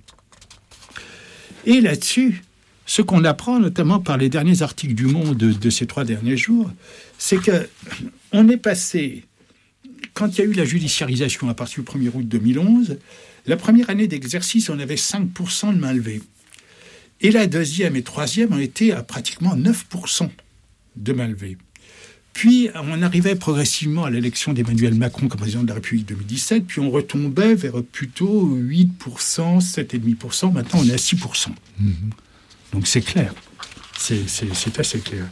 Et là-dessus, ce qu'on apprend notamment par les derniers articles du Monde de, de ces trois derniers jours, c'est qu'on est passé, quand il y a eu la judiciarisation à partir du premier août deux mille onze, la première année d'exercice, on avait cinq pour cent de malvés. Et la deuxième et troisième ont été à pratiquement neuf pour cent de malvés. Puis, on arrivait progressivement à l'élection d'Emmanuel Macron comme président de la République deux mille dix-sept, puis on retombait vers plutôt huit pour cent, sept virgule cinq pour cent. Maintenant, on est à six pour cent. Mmh. Donc, c'est clair. C'est, c'est, c'est assez clair.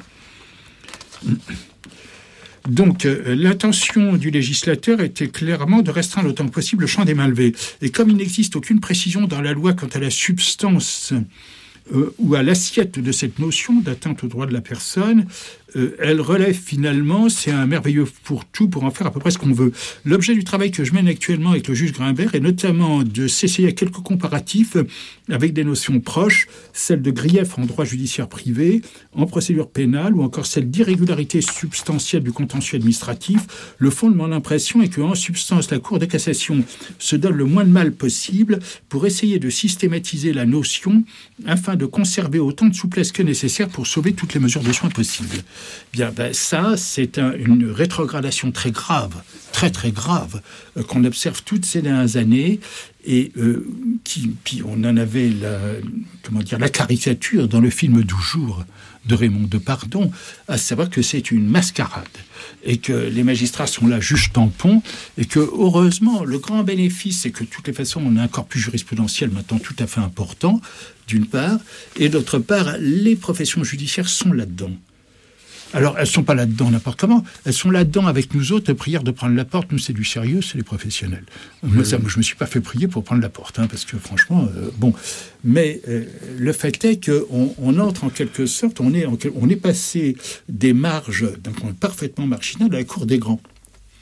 Donc, euh, l'intention du législateur était clairement de restreindre autant que possible le champ des malvés. Et comme il n'existe aucune précision dans la loi quant à la substance euh, ou à l'assiette de cette notion d'atteinte aux droits de la personne, Euh, elle relève finalement, c'est un merveilleux pour-tout pour en faire à peu près ce qu'on veut. L'objet du travail que je mène actuellement avec le juge Grimbert est notamment de s'essayer à quelques comparatifs avec des notions proches, celles de grief en droit judiciaire privé, en procédure pénale, ou encore celle d'irrégularité substantielle du contentieux administratif. Le fond de mon impression est qu'en substance, la Cour de cassation se donne le moins de mal possible pour essayer de systématiser la notion afin de conserver autant de souplesse que nécessaire pour sauver toutes les mesures de soins possibles. Bien, ben ça, c'est un, une rétrogradation très grave, très très grave, euh, qu'on observe toutes ces dernières années, et euh, qui, puis on en avait la, comment dire, la caricature dans le film douze jours de Raymond Depardon, à savoir que c'est une mascarade, et que les magistrats sont là juge tampon, et que heureusement, le grand bénéfice, c'est que de toutes les façons, on a un corpus jurisprudentiel maintenant tout à fait important, d'une part, et d'autre part, les professions judiciaires sont là-dedans. Alors, elles ne sont pas là-dedans n'importe comment. Elles sont là-dedans avec nous autres, prière de prendre la porte. Nous, c'est du sérieux, c'est les professionnels. Oui. Moi, ça, moi, je ne me suis pas fait prier pour prendre la porte, hein, parce que franchement, euh, bon. Mais euh, le fait est qu'on on entre en quelque sorte, on est, en, on est passé des marges d'un point parfaitement marginal à la cour des grands.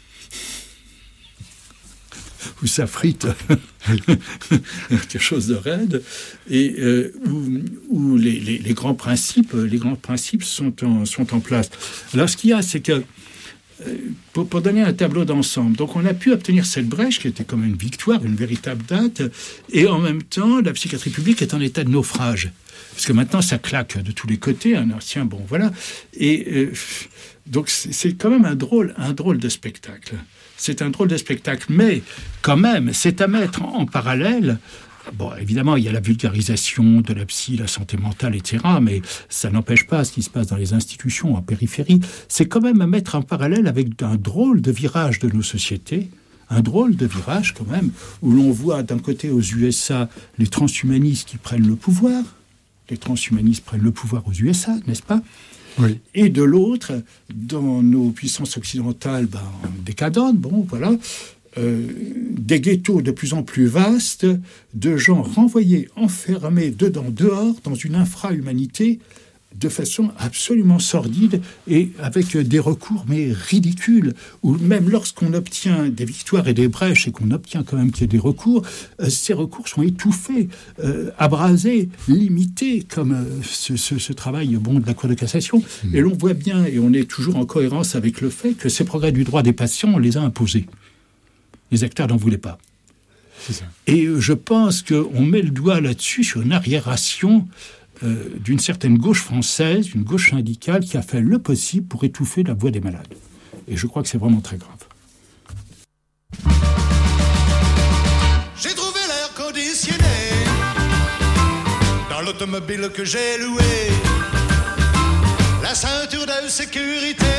Où ça frite quelque chose de raide, et euh, où, où les, les, les grands principes, les grands principes sont en, sont en place. Alors, ce qu'il y a, c'est que euh, pour, pour donner un tableau d'ensemble, donc on a pu obtenir cette brèche qui était comme une victoire, une véritable date, et en même temps, la psychiatrie publique est en état de naufrage. Parce que maintenant, ça claque de tous les côtés. Un ancien, bon, voilà. Et euh, donc, c'est, c'est quand même un drôle, un drôle de spectacle. C'est un drôle de spectacle, mais quand même, c'est à mettre en, en parallèle. Bon, évidemment, il y a la vulgarisation de la psy, la santé mentale, et cetera, mais ça n'empêche pas ce qui se passe dans les institutions, en périphérie. C'est quand même à mettre en parallèle avec un drôle de virage de nos sociétés, un drôle de virage quand même, où l'on voit d'un côté aux U S A les transhumanistes qui prennent le pouvoir, les transhumanistes prennent le pouvoir aux U S A, n'est-ce pas ? Oui. Et de l'autre, dans nos puissances occidentales ben, décadentes, bon, voilà, euh, des ghettos de plus en plus vastes, de gens renvoyés, enfermés dedans, dehors, dans une infra-humanité de façon absolument sordide et avec des recours mais ridicules, où même lorsqu'on obtient des victoires et des brèches et qu'on obtient quand même qu'il y ait des recours, euh, ces recours sont étouffés, euh, abrasés, limités, comme euh, ce, ce, ce travail bon, de la Cour de cassation. Mmh. Et l'on voit bien, et on est toujours en cohérence avec le fait que ces progrès du droit des patients, on les a imposés. Les acteurs n'en voulaient pas.
C'est ça.
Et euh, je pense qu'on met le doigt là-dessus sur une arriération Euh, d'une certaine gauche française, une gauche syndicale qui a fait le possible pour étouffer la voix des malades. Et je crois que c'est vraiment très grave.
J'ai trouvé l'air conditionné dans l'automobile que j'ai loué. La ceinture de sécurité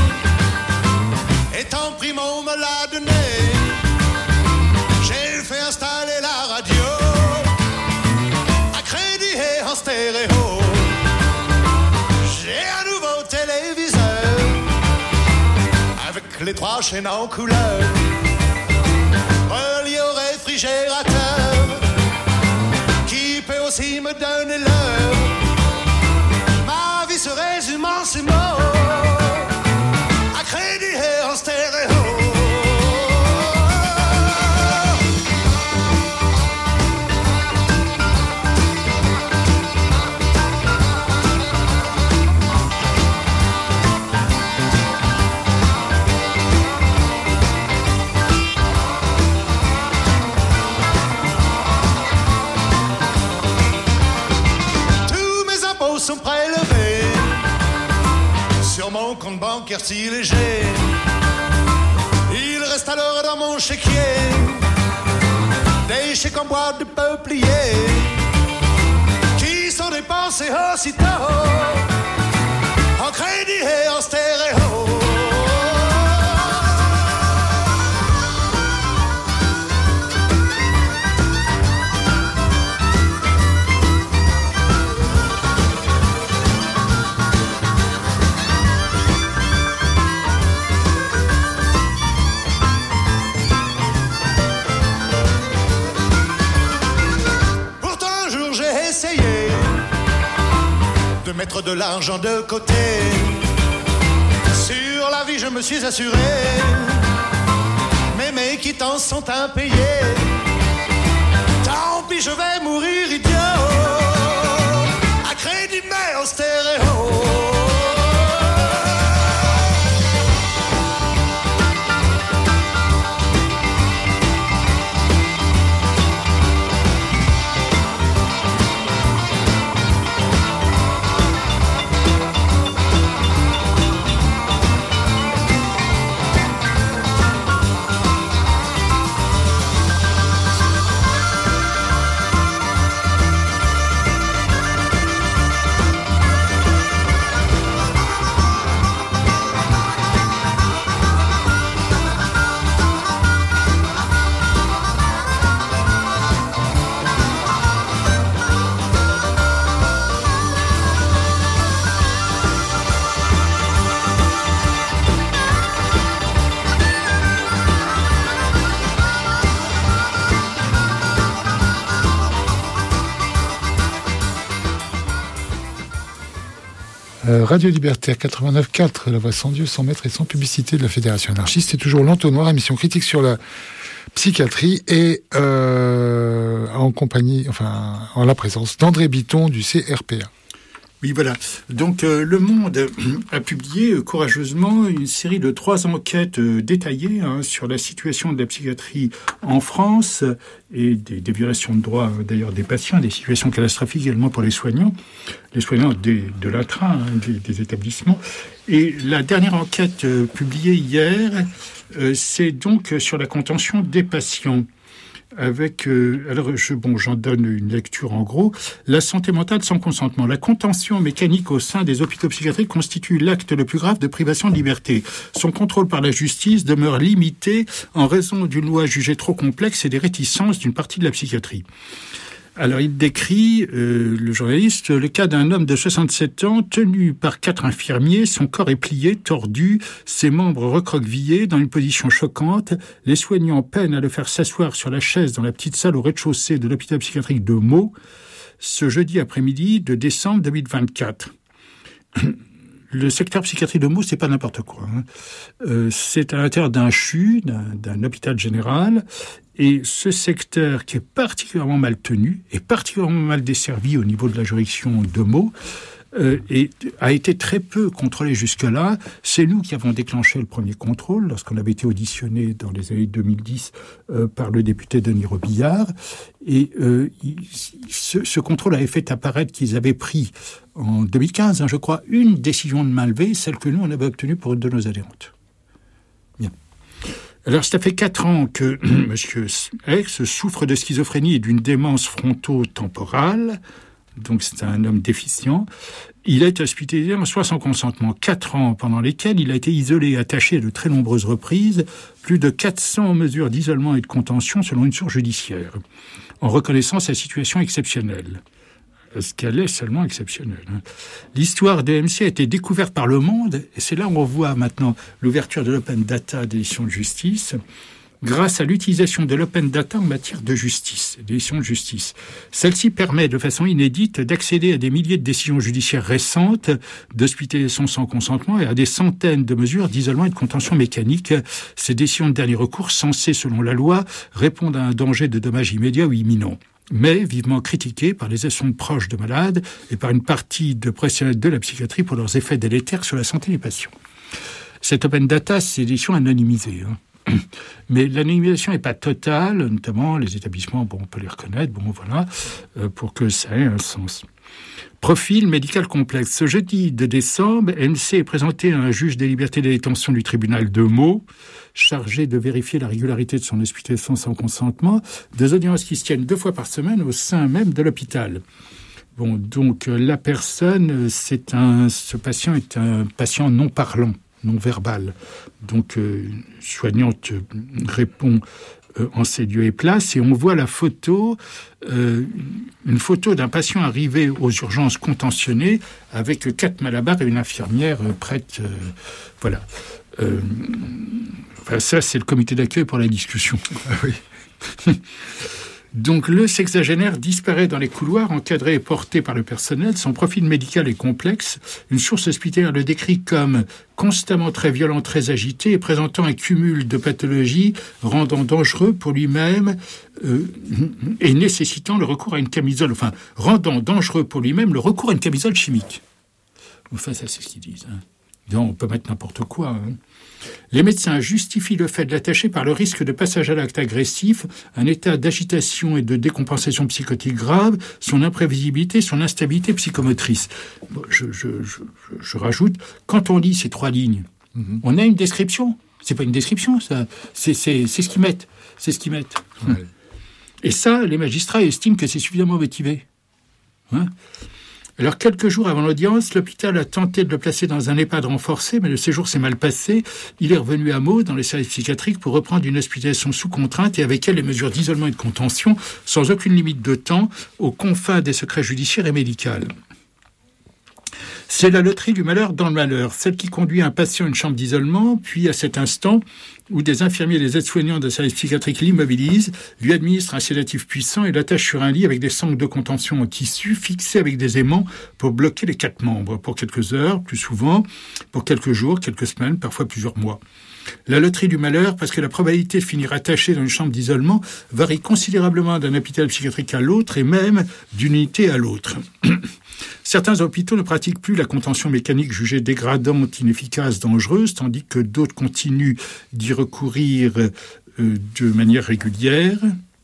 est en prime, on me l'a donné. J'ai fait installer la radio en stéréo. J'ai un nouveau téléviseur avec les trois chaînes en couleur, relié au réfrigérateur qui peut aussi me donner l'heure. Ma vie se résume en ces mots, à crédit et en stéréo. Sont prélevés sur mon compte bancaire si léger. Il reste alors dans mon chéquier des chèques en bois de peuplier qui sont dépensés aussitôt en crédit et en stéréo. De mettre de l'argent de côté. Sur la vie je me suis assuré, mais mes quittances sont impayées. Tant pis, je vais mourir idiot, à crédit mais en stéréo.
Radio Libertaire quatre-vingt-neuf quatre, la voix sans Dieu, sans maître et sans publicité de la Fédération anarchiste. C'est toujours l'entonnoir, émission critique sur la psychiatrie et euh, en compagnie, enfin, en la présence d'André Bitton du C R P A.
Oui, voilà. Donc, euh, Le Monde a publié euh, courageusement une série de trois enquêtes euh, détaillées hein, sur la situation de la psychiatrie en France et des, des violations de droits, euh, d'ailleurs, des patients, des situations catastrophiques également pour les soignants, les soignants des, de l'A T R A, hein, des, des établissements. Et la dernière enquête euh, publiée hier, euh, c'est donc sur la contention des patients. Avec, euh, alors je, bon, j'en donne une lecture en gros. La santé mentale sans consentement. La contention mécanique au sein des hôpitaux psychiatriques constitue l'acte le plus grave de privation de liberté. Son contrôle par la justice demeure limité en raison d'une loi jugée trop complexe et des réticences d'une partie de la psychiatrie. Alors, il décrit, euh, le journaliste, le cas d'un homme de soixante-sept ans tenu par quatre infirmiers. Son corps est plié, tordu, ses membres recroquevillés dans une position choquante. Les soignants peinent à le faire s'asseoir sur la chaise dans la petite salle au rez-de-chaussée de l'hôpital psychiatrique de Meaux, ce jeudi après-midi de décembre deux mille vingt-quatre. le secteur psychiatrie de Meaux, c'est pas n'importe quoi. Hein. Euh, c'est à l'intérieur d'un C H U, d'un, d'un hôpital général, et ce secteur qui est particulièrement mal tenu, et particulièrement mal desservi au niveau de la juridiction de Meaux, Euh, et a été très peu contrôlé jusque-là. C'est nous qui avons déclenché le premier contrôle lorsqu'on avait été auditionné dans les années deux mille dix euh, par le député Denis Robillard. Et euh, il, ce, ce contrôle avait fait apparaître qu'ils avaient pris en deux mille quinze, hein, je crois, une décision de main levée, celle que nous on avait obtenue pour une de nos adhérentes. Bien. Alors, ça fait quatre ans que M. X souffre de schizophrénie et d'une démence fronto-temporale. Donc c'est un homme déficient. Il a été hospitalisé en soi sans consentement. Quatre ans pendant lesquels il a été isolé et attaché à de très nombreuses reprises, plus de quatre cents mesures d'isolement et de contention selon une source judiciaire, en reconnaissant sa situation exceptionnelle. Ce qu'elle est seulement exceptionnelle. L'histoire de M C a été découverte par Le Monde, et c'est là où on voit maintenant l'ouverture de l'open data des décisions de justice, grâce à l'utilisation de l'open data en matière de justice, des décisions de justice. Celle-ci permet de façon inédite d'accéder à des milliers de décisions judiciaires récentes, d'hospitalisation sans consentement et à des centaines de mesures d'isolement et de contention mécanique. Ces décisions de dernier recours censées, selon la loi, répondre à un danger de dommages immédiats ou imminents, mais vivement critiquées par les associations proches de malades et par une partie de professionnels de la psychiatrie pour leurs effets délétères sur la santé des patients. Cette open data, c'est des décisions anonymisées, hein. Mais l'anonymisation n'est pas totale, notamment les établissements, bon, on peut les reconnaître, bon, voilà, euh, pour que ça ait un sens. Profil médical complexe. Ce jeudi de décembre, M C est présenté à un juge des libertés et de la détention du tribunal de Meaux, chargé de vérifier la régularité de son hospitalisation sans consentement, deux audiences qui se tiennent deux fois par semaine au sein même de l'hôpital. Bon, donc la personne, c'est un, ce patient est un patient non parlant, non verbal. Donc, euh, soignante répond euh, en ces lieux et places, et on voit la photo, euh, une photo d'un patient arrivé aux urgences contentionnées avec quatre malabars et une infirmière euh, prête. Euh, voilà. Euh, enfin, ça, c'est le comité d'accueil pour la discussion. Ah oui. Donc le sexagénaire disparaît dans les couloirs, encadré et porté par le personnel. Son profil médical est complexe. Une source hospitalière le décrit comme constamment très violent, très agité et présentant un cumul de pathologies rendant dangereux pour lui-même euh, et nécessitant le recours à une camisole, enfin, rendant dangereux pour lui-même le recours à une camisole chimique. Enfin, ça, c'est ce qu'ils disent. Hein. Donc, on peut mettre n'importe quoi. Hein. Les médecins justifient le fait de l'attacher par le risque de passage à l'acte agressif, un état d'agitation et de décompensation psychotique grave, son imprévisibilité, son instabilité psychomotrice. Bon, je, je, je, je rajoute, quand on lit ces trois lignes, mm-hmm. on a une description. C'est pas une description, ça. C'est, c'est, c'est ce qu'ils mettent. C'est ce qu'ils mettent. Ouais. Et ça, les magistrats estiment que c'est suffisamment motivé. Hein ? Alors, quelques jours avant l'audience, l'hôpital a tenté de le placer dans un EHPAD renforcé, mais le séjour s'est mal passé. Il est revenu à Meaux, dans les services psychiatriques, pour reprendre une hospitalisation sous contrainte et avec elle les mesures d'isolement et de contention, sans aucune limite de temps, aux confins des secrets judiciaires et médicaux. C'est la loterie du malheur dans le malheur, celle qui conduit un patient à une chambre d'isolement, puis à cet instant où des infirmiers et des aides-soignants de services psychiatriques l'immobilisent, lui administrent un sédatif puissant et l'attachent sur un lit avec des sangles de contention en tissu fixés avec des aimants pour bloquer les quatre membres, pour quelques heures, plus souvent, pour quelques jours, quelques semaines, parfois plusieurs mois. La loterie du malheur, parce que la probabilité de finir attaché dans une chambre d'isolement varie considérablement d'un hôpital psychiatrique à l'autre et même d'une unité à l'autre. Certains hôpitaux ne pratiquent plus la contention mécanique jugée dégradante, inefficace, dangereuse, tandis que d'autres continuent d'y recourir euh, de manière régulière.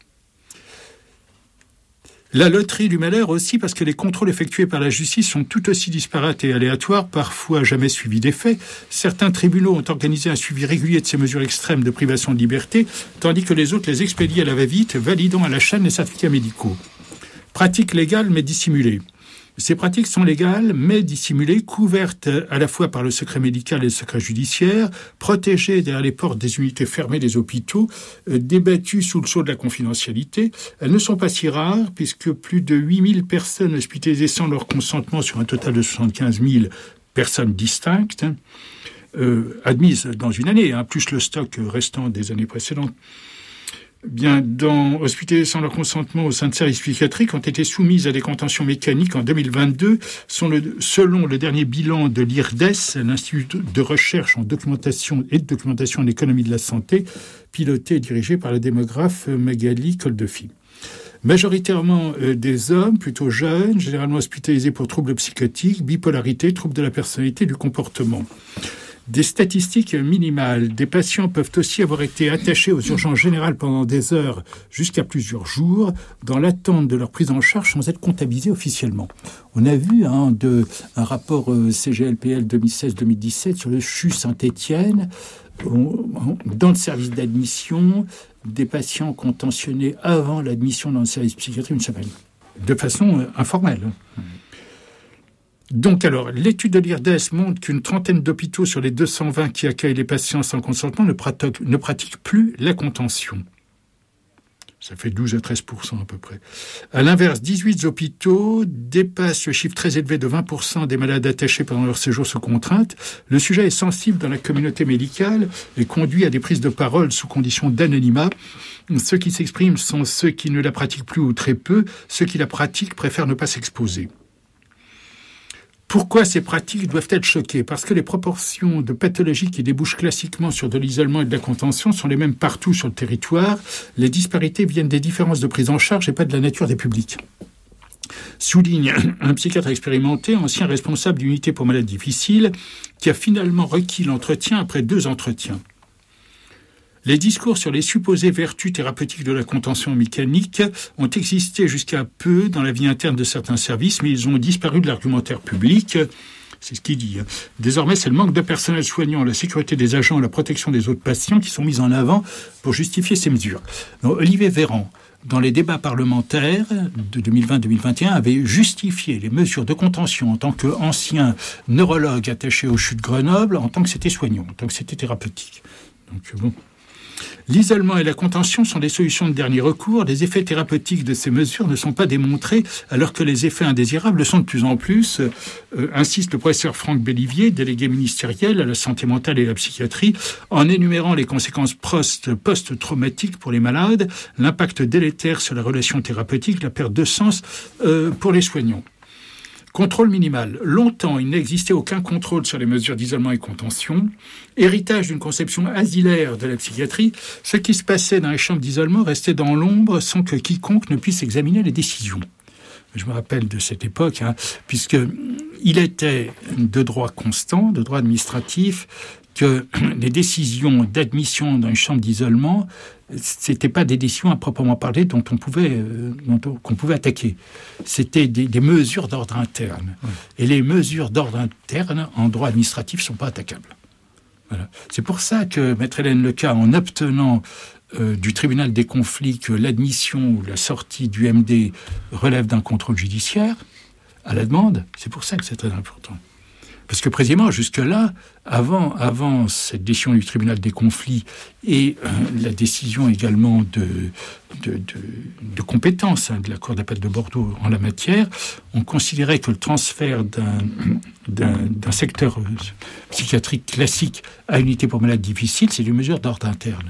La loterie du malheur aussi parce que les contrôles effectués par la justice sont tout aussi disparates et aléatoires, parfois jamais suivis d'effet. Certains tribunaux ont organisé un suivi régulier de ces mesures extrêmes de privation de liberté, tandis que les autres les expédient à la va-vite, validant à la chaîne les certificats médicaux. Pratique légale mais dissimulée. Ces pratiques sont légales, mais dissimulées, couvertes à la fois par le secret médical et le secret judiciaire, protégées derrière les portes des unités fermées des hôpitaux, euh, débattues sous le sceau de la confidentialité. Elles ne sont pas si rares, puisque plus de huit mille personnes hospitalisées sans leur consentement sur un total de soixante-quinze mille personnes distinctes, hein, euh, admises dans une année, hein, plus le stock restant des années précédentes. Bien, dans hospitalisés sans leur consentement au sein de services psychiatriques ont été soumises à des contentions mécaniques en deux mille vingt-deux, sont le, selon le dernier bilan de l'I R D E S, l'Institut de recherche en documentation et de documentation en économie de la santé, piloté et dirigé par la démographe Magali Coldefi. Majoritairement euh, des hommes plutôt jeunes, généralement hospitalisés pour troubles psychotiques, bipolarité, troubles de la personnalité et du comportement. Des statistiques minimales. Des patients peuvent aussi avoir été attachés aux urgences générales pendant des heures jusqu'à plusieurs jours, dans l'attente de leur prise en charge sans être comptabilisés officiellement. On a vu hein, de, un rapport euh, C G L P L deux mille seize deux mille dix-sept sur le C H U Saint-Étienne, dans le service d'admission, des patients contentionnés avant l'admission dans le service psychiatrique une semaine, de façon euh, informelle. Donc alors, l'étude de l'I R D E S montre qu'une trentaine d'hôpitaux sur les deux cent vingt qui accueillent les patients sans consentement ne pratiquent, ne pratiquent plus la contention. Ça fait douze à treize pour cent à peu près. À l'inverse, dix-huit hôpitaux dépassent le chiffre très élevé de vingt pour cent des malades attachés pendant leur séjour sous contrainte. Le sujet est sensible dans la communauté médicale et conduit à des prises de parole sous condition d'anonymat. Ceux qui s'expriment sont ceux qui ne la pratiquent plus ou très peu. Ceux qui la pratiquent préfèrent ne pas s'exposer. Pourquoi ces pratiques doivent être choquées ? Parce que les proportions de pathologies qui débouchent classiquement sur de l'isolement et de la contention sont les mêmes partout sur le territoire. Les disparités viennent des différences de prise en charge et pas de la nature des publics. Souligne un psychiatre expérimenté, ancien responsable d'unité pour malades difficiles, qui a finalement requis l'entretien après deux entretiens. Les discours sur les supposées vertus thérapeutiques de la contention mécanique ont existé jusqu'à peu dans la vie interne de certains services, mais ils ont disparu de l'argumentaire public. C'est ce qu'il dit. Désormais, c'est le manque de personnel soignant, la sécurité des agents et la protection des autres patients qui sont mis en avant pour justifier ces mesures. Donc, Olivier Véran, dans les débats parlementaires de deux mille vingt deux mille vingt et un, avait justifié les mesures de contention en tant qu'ancien neurologue attaché au C H U de Grenoble, en tant que c'était soignant, en tant que c'était thérapeutique. Donc, bon... L'isolement et la contention sont des solutions de dernier recours. Les effets thérapeutiques de ces mesures ne sont pas démontrés, alors que les effets indésirables le sont de plus en plus, euh, insiste le professeur Franck Bellivier, délégué ministériel à la santé mentale et à la psychiatrie, en énumérant les conséquences post-traumatiques pour les malades, l'impact délétère sur la relation thérapeutique, la perte de sens euh, pour les soignants. Contrôle minimal. Longtemps, il n'existait aucun contrôle sur les mesures d'isolement et contention. Héritage d'une conception asilaire de la psychiatrie, ce qui se passait dans les chambres d'isolement restait dans l'ombre sans que quiconque ne puisse examiner les décisions. Je me rappelle de cette époque, hein, puisqu'il était de droit constant, de droit administratif, que les décisions d'admission dans une chambre d'isolement, c'était pas des décisions à proprement parler dont on pouvait, euh, dont on, qu'on pouvait attaquer. C'était des, des mesures d'ordre interne. Ouais. Et les mesures d'ordre interne, en droit administratif, sont pas attaquables. Voilà. C'est pour ça que Maître Hélène Leca, en obtenant euh, du tribunal des conflits que l'admission ou la sortie du M D relève d'un contrôle judiciaire, à la demande, c'est pour ça que c'est très important. Parce que précisément, jusque-là, avant, avant cette décision du tribunal des conflits et euh, la décision également de, de, de, de compétence hein, de la Cour d'appel de Bordeaux en la matière, on considérait que le transfert d'un, d'un, d'un secteur euh, psychiatrique classique à unité pour malades difficiles, c'est une mesure d'ordre interne.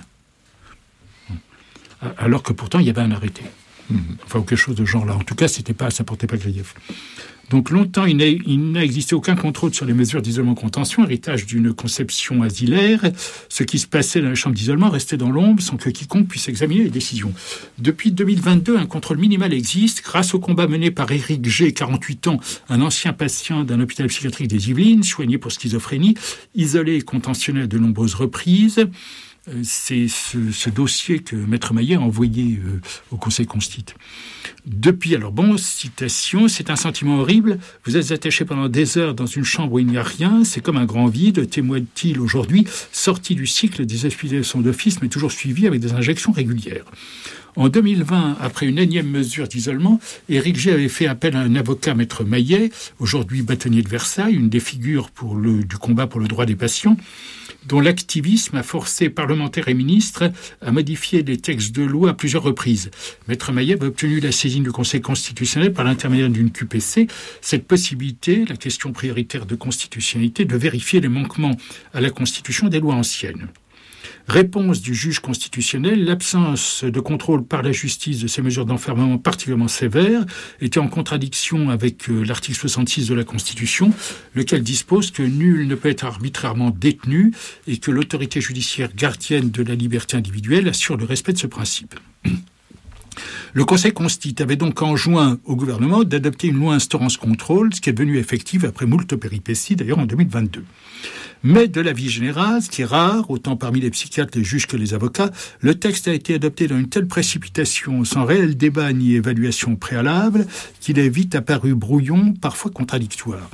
Alors que pourtant, il y avait un arrêté. Enfin, ou quelque chose de genre là. En tout cas, c'était pas, ça portait pas grief. Donc longtemps, il n'a, il n'a existé aucun contrôle sur les mesures d'isolement-contention, héritage d'une conception asilaire. Ce qui se passait dans les chambres d'isolement restait dans l'ombre sans que quiconque puisse examiner les décisions. Depuis deux mille vingt-deux, un contrôle minimal existe grâce au combat mené par Éric G, quarante-huit ans, un ancien patient d'un hôpital psychiatrique des Yvelines, soigné pour schizophrénie, isolé et contentionné à de nombreuses reprises. C'est ce, ce dossier que Maître Maillet a envoyé euh, au Conseil constitue. Depuis, alors bon, citation, c'est un sentiment horrible. Vous êtes attaché pendant des heures dans une chambre où il n'y a rien. C'est comme un grand vide, témoigne-t-il aujourd'hui, sorti du cycle des hospitalisations d'office, mais toujours suivi avec des injections régulières. En deux mille vingt, après une énième mesure d'isolement, Éric G avait fait appel à un avocat, Maître Maillet, aujourd'hui bâtonnier de Versailles, une des figures pour le, du combat pour le droit des patients, dont l'activisme a forcé parlementaires et ministres à modifier des textes de loi à plusieurs reprises. Maître Maillet avait obtenu la saisine du Conseil constitutionnel par l'intermédiaire d'une Q P C. Cette possibilité, la question prioritaire de constitutionnalité, de vérifier les manquements à la Constitution des lois anciennes. Réponse du juge constitutionnel, l'absence de contrôle par la justice de ces mesures d'enfermement particulièrement sévères était en contradiction avec euh, l'article soixante-six de la Constitution, lequel dispose que nul ne peut être arbitrairement détenu et que l'autorité judiciaire gardienne de la liberté individuelle assure le respect de ce principe. Le Conseil constitue avait donc enjoint au gouvernement d'adopter une loi instaurant ce contrôle, ce qui est devenu effectif après moult péripéties, d'ailleurs en deux mille vingt-deux. Mais de l'avis général, ce qui est rare, autant parmi les psychiatres, les juges que les avocats, le texte a été adopté dans une telle précipitation, sans réel débat ni évaluation préalable, qu'il est vite apparu brouillon, parfois contradictoire.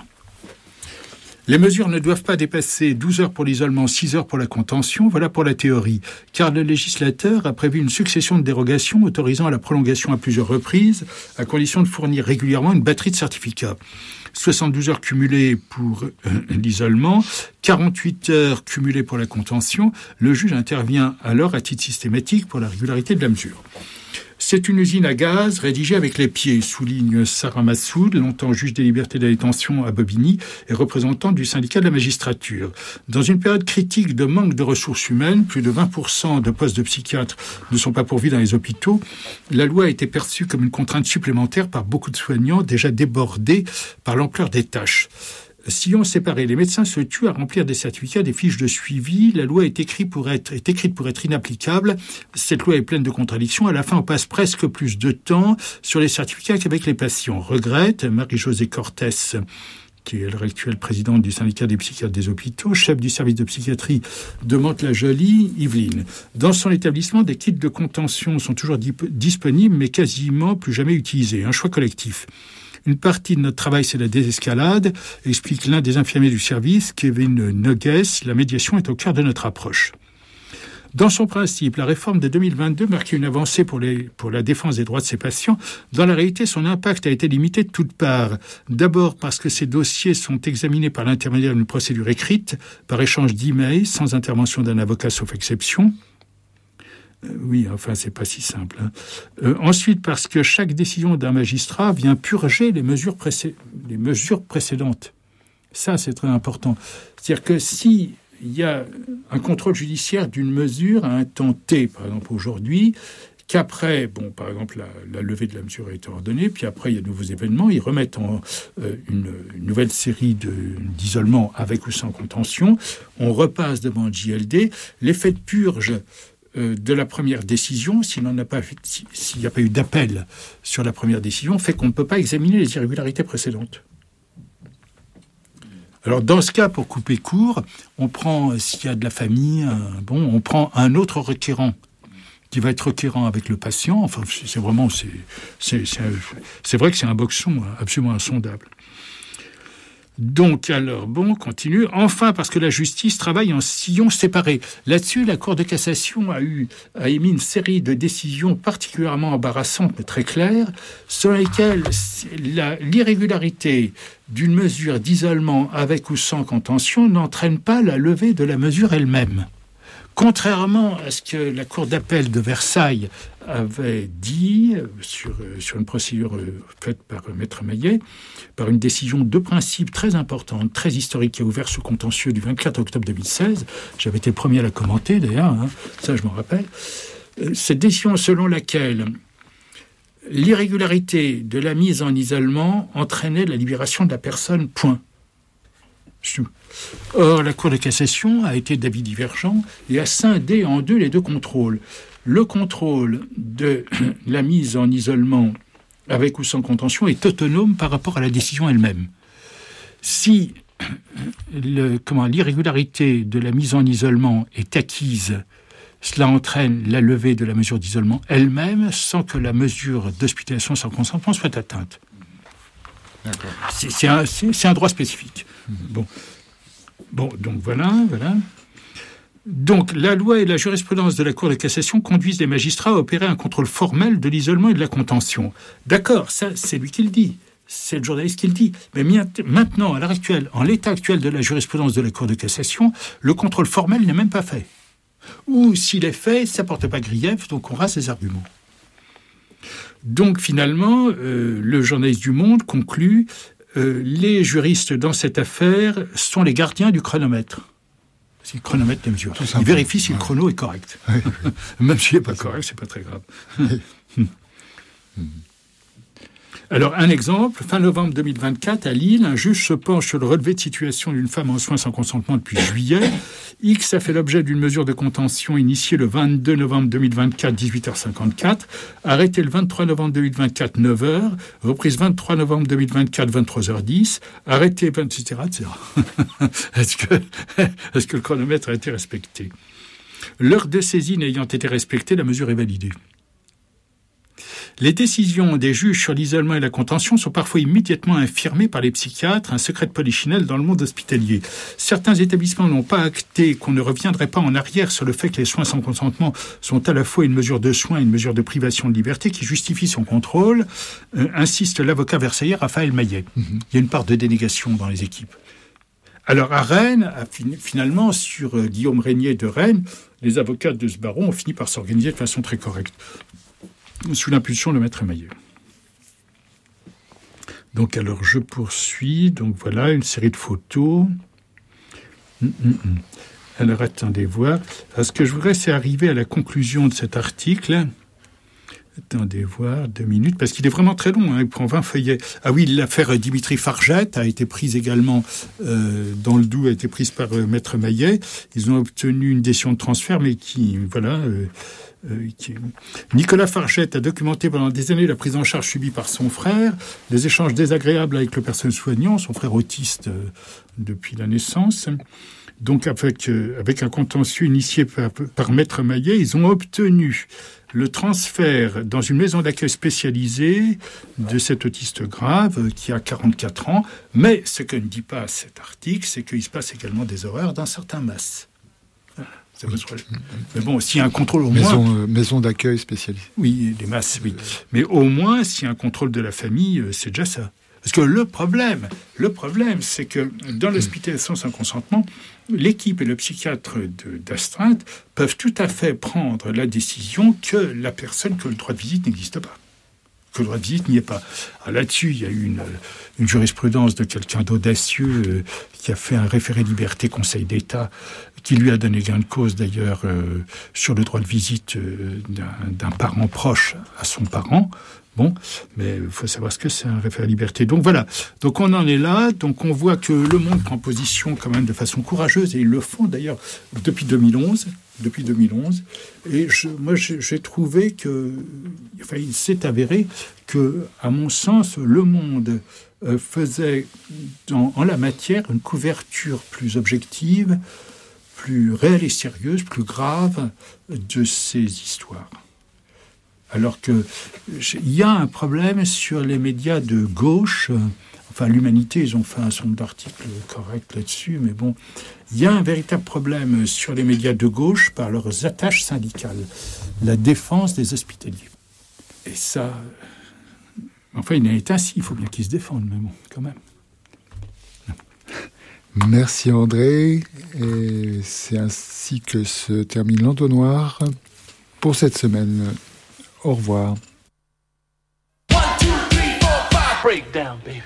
Les mesures ne doivent pas dépasser douze heures pour l'isolement, six heures pour la contention, voilà pour la théorie, car le législateur a prévu une succession de dérogations autorisant à la prolongation à plusieurs reprises, à condition de fournir régulièrement une batterie de certificats. soixante-douze heures cumulées pour euh, l'isolement, quarante-huit heures cumulées pour la contention. Le juge intervient alors à titre systématique pour la régularité de la mesure. C'est une usine à gaz rédigée avec les pieds, souligne Sarah Massoud, longtemps juge des libertés de la détention à Bobigny et représentante du syndicat de la magistrature. Dans une période critique de manque de ressources humaines, plus de vingt pour cent de postes de psychiatres ne sont pas pourvus dans les hôpitaux, la loi a été perçue comme une contrainte supplémentaire par beaucoup de soignants déjà débordés par l'ampleur des tâches. Si on séparait, les médecins se tuent à remplir des certificats, des fiches de suivi. La loi est écrite pour être, est écrite pour être inapplicable. Cette loi est pleine de contradictions. À la fin, on passe presque plus de temps sur les certificats qu'avec les patients. Regrette Marie-Josée Cortès, qui est à l'heure actuelle présidente du syndicat des psychiatres des hôpitaux, chef du service de psychiatrie de Mantes-la-Jolie, Yvelines. Dans son établissement, des kits de contention sont toujours dip- disponibles, mais quasiment plus jamais utilisés. Un choix collectif. Une partie de notre travail, c'est la désescalade, explique l'un des infirmiers du service, Kevin Nogues. La médiation est au cœur de notre approche. Dans son principe, la réforme de deux mille vingt-deux marquait une avancée pour, les, pour la défense des droits de ces patients. Dans la réalité, son impact a été limité de toutes parts. D'abord parce que ces dossiers sont examinés par l'intermédiaire d'une procédure écrite, par échange d'emails, sans intervention d'un avocat sauf exception. Euh, oui, enfin, c'est pas si simple. Hein. Euh, ensuite, parce que chaque décision d'un magistrat vient purger les mesures, précé- les mesures précédentes. Ça, c'est très important. C'est-à-dire que si il y a un contrôle judiciaire d'une mesure à un temps T, par exemple aujourd'hui, qu'après, bon, par exemple, la, la levée de la mesure a été ordonnée, puis après, il y a de nouveaux événements, ils remettent en, euh, une, une nouvelle série de, d'isolement avec ou sans contention, on repasse devant le J L D, l'effet de purge de la première décision, s'il n'en a pas, s'il n'y a pas eu d'appel sur la première décision, fait qu'on ne peut pas examiner les irrégularités précédentes. Alors, dans ce cas, pour couper court, on prend, s'il y a de la famille, un, bon, on prend un autre requérant qui va être requérant avec le patient. Enfin, c'est vraiment, c'est, c'est, c'est, c'est vrai que c'est un boxon absolument insondable. Donc, alors, bon, continue. Enfin, parce que la justice travaille en sillons séparés. Là-dessus, la Cour de cassation a, eu, a émis une série de décisions particulièrement embarrassantes, mais très claires, selon lesquelles la, l'irrégularité d'une mesure d'isolement avec ou sans contention n'entraîne pas la levée de la mesure elle-même. Contrairement à ce que la Cour d'appel de Versailles avait dit sur, sur une procédure faite par Maître Maillet, par une décision de principe très importante, très historique, qui a ouvert ce contentieux du vingt-quatre octobre deux mille seize. J'avais été le premier à la commenter, d'ailleurs, hein, ça je m'en rappelle. Cette décision selon laquelle l'irrégularité de la mise en isolement entraînait la libération de la personne, point. Or, la Cour de cassation a été d'avis divergent et a scindé en deux les deux contrôles. Le contrôle de la mise en isolement avec ou sans contention est autonome par rapport à la décision elle-même. Si le, comment, l'irrégularité de la mise en isolement est acquise, cela entraîne la levée de la mesure d'isolement elle-même sans que la mesure d'hospitalisation sans consentement soit atteinte. D'accord. C'est, c'est, un, c'est, c'est un droit spécifique. Mmh. Bon. Bon, donc voilà, voilà. Donc, la loi et la jurisprudence de la Cour de cassation conduisent les magistrats à opérer un contrôle formel de l'isolement et de la contention. D'accord, ça, c'est lui qui le dit. C'est le journaliste qui le dit. Mais maintenant, à l'heure actuelle, en l'état actuel de la jurisprudence de la Cour de cassation, le contrôle formel n'est même pas fait. Ou, s'il est fait, ça ne porte pas grief, donc on rase ses arguments. Donc, finalement, euh, le journaliste du Monde conclut euh, les juristes dans cette affaire sont les gardiens du chronomètre. Si le chronomètre les mesure. Il vérifie si ouais. le chrono est correct. Ouais. Même s'il n'est pas correct, c'est pas très grave. Alors, un exemple, fin novembre deux mille vingt-quatre, à Lille, un juge se penche sur le relevé de situation d'une femme en soins sans consentement depuis juillet. X a fait l'objet d'une mesure de contention initiée le vingt-deux novembre deux mille vingt-quatre, dix-huit heures cinquante-quatre, arrêtée le vingt-trois novembre deux mille vingt-quatre, neuf heures, reprise vingt-trois novembre deux mille vingt-quatre, vingt-trois heures dix, arrêtée, et cetera, et cetera. Est-ce que, est-ce que le chronomètre a été respecté ? L'heure de saisine ayant été respectée, la mesure est validée. Les décisions des juges sur l'isolement et la contention sont parfois immédiatement infirmées par les psychiatres, un secret de polichinelle dans le monde hospitalier. Certains établissements n'ont pas acté qu'on ne reviendrait pas en arrière sur le fait que les soins sans consentement sont à la fois une mesure de soin et une mesure de privation de liberté qui justifie son contrôle, euh, insiste l'avocat versaillais Raphaël Maillet. Mmh. Il y a une part de dénégation dans les équipes. Alors à Rennes, finalement, sur euh, Guillaume Régnier de Rennes, les avocats de ce baron ont fini par s'organiser de façon très correcte, sous l'impulsion de Maître Maillet. Donc, alors, je poursuis. Donc, voilà, une série de photos. Hum, hum, hum. Alors, attendez voir. Alors, ce que je voudrais, c'est arriver à la conclusion de cet article. Attendez voir, deux minutes, parce qu'il est vraiment très long, hein, il prend vingt feuillets. Ah oui, l'affaire Dimitri Farget a été prise également euh, dans le Doubs, a été prise par euh, Maître Maillet. Ils ont obtenu une décision de transfert, mais qui, voilà... Euh, Euh, qui... Nicolas Farget a documenté pendant des années la prise en charge subie par son frère, les échanges désagréables avec le personnel soignant, son frère autiste euh, depuis la naissance. Donc avec, euh, avec un contentieux initié par, par Maître Maillet, ils ont obtenu le transfert dans une maison d'accueil spécialisée de cet autiste grave euh, qui a quarante-quatre ans. Mais ce que ne dit pas cet article, c'est qu'il se passe également des horreurs d'un certain Mas. Oui. Mais bon, s'il y a un contrôle au
maison,
moins...
Euh, maison d'accueil spécialisée.
Oui, les masses, oui. Mais au moins, s'il y a un contrôle de la famille, euh, c'est déjà ça. Parce que le problème, le problème, c'est que dans l'hospitalisation sans consentement, l'équipe et le psychiatre de, d'astreinte peuvent tout à fait prendre la décision que la personne, que le droit de visite n'existe pas. Que le droit de visite n'y est pas. Alors là-dessus, il y a eu une, une jurisprudence de quelqu'un d'audacieux euh, qui a fait un référé liberté Conseil d'État qui lui a donné gain de cause d'ailleurs euh, sur le droit de visite euh, d'un, d'un parent proche à son parent. Bon, mais il faut savoir ce que c'est un référé liberté. Donc voilà, donc on en est là, donc on voit que le monde prend position quand même de façon courageuse, et ils le font d'ailleurs depuis deux mille onze, depuis deux mille onze, et je, moi j'ai, j'ai trouvé que, enfin il s'est avéré que, à mon sens, le monde euh, faisait dans, en la matière une couverture plus objective, plus réelle et sérieuse, plus grave de ces histoires. Alors qu'il y a un problème sur les médias de gauche. Enfin, l'Humanité, ils ont fait un certain nombre d'articles corrects là-dessus, mais bon, il y a un véritable problème sur les médias de gauche par leurs attaches syndicales, la défense des hospitaliers. Et ça, enfin, il en est ainsi, il faut bien qu'ils se défendent, mais bon, quand même.
Merci André, et c'est ainsi que se termine l'entonnoir pour cette semaine. Au revoir.
One, two, three, four, five. Break down, baby.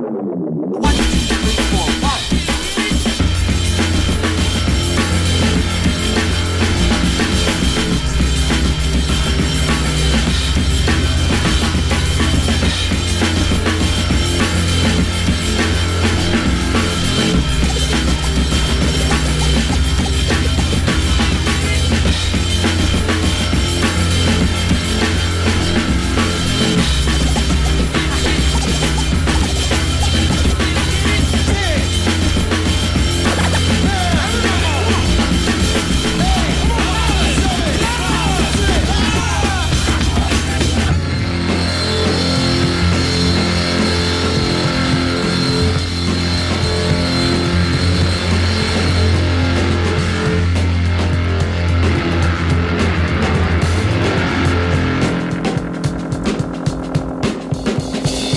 Thank you.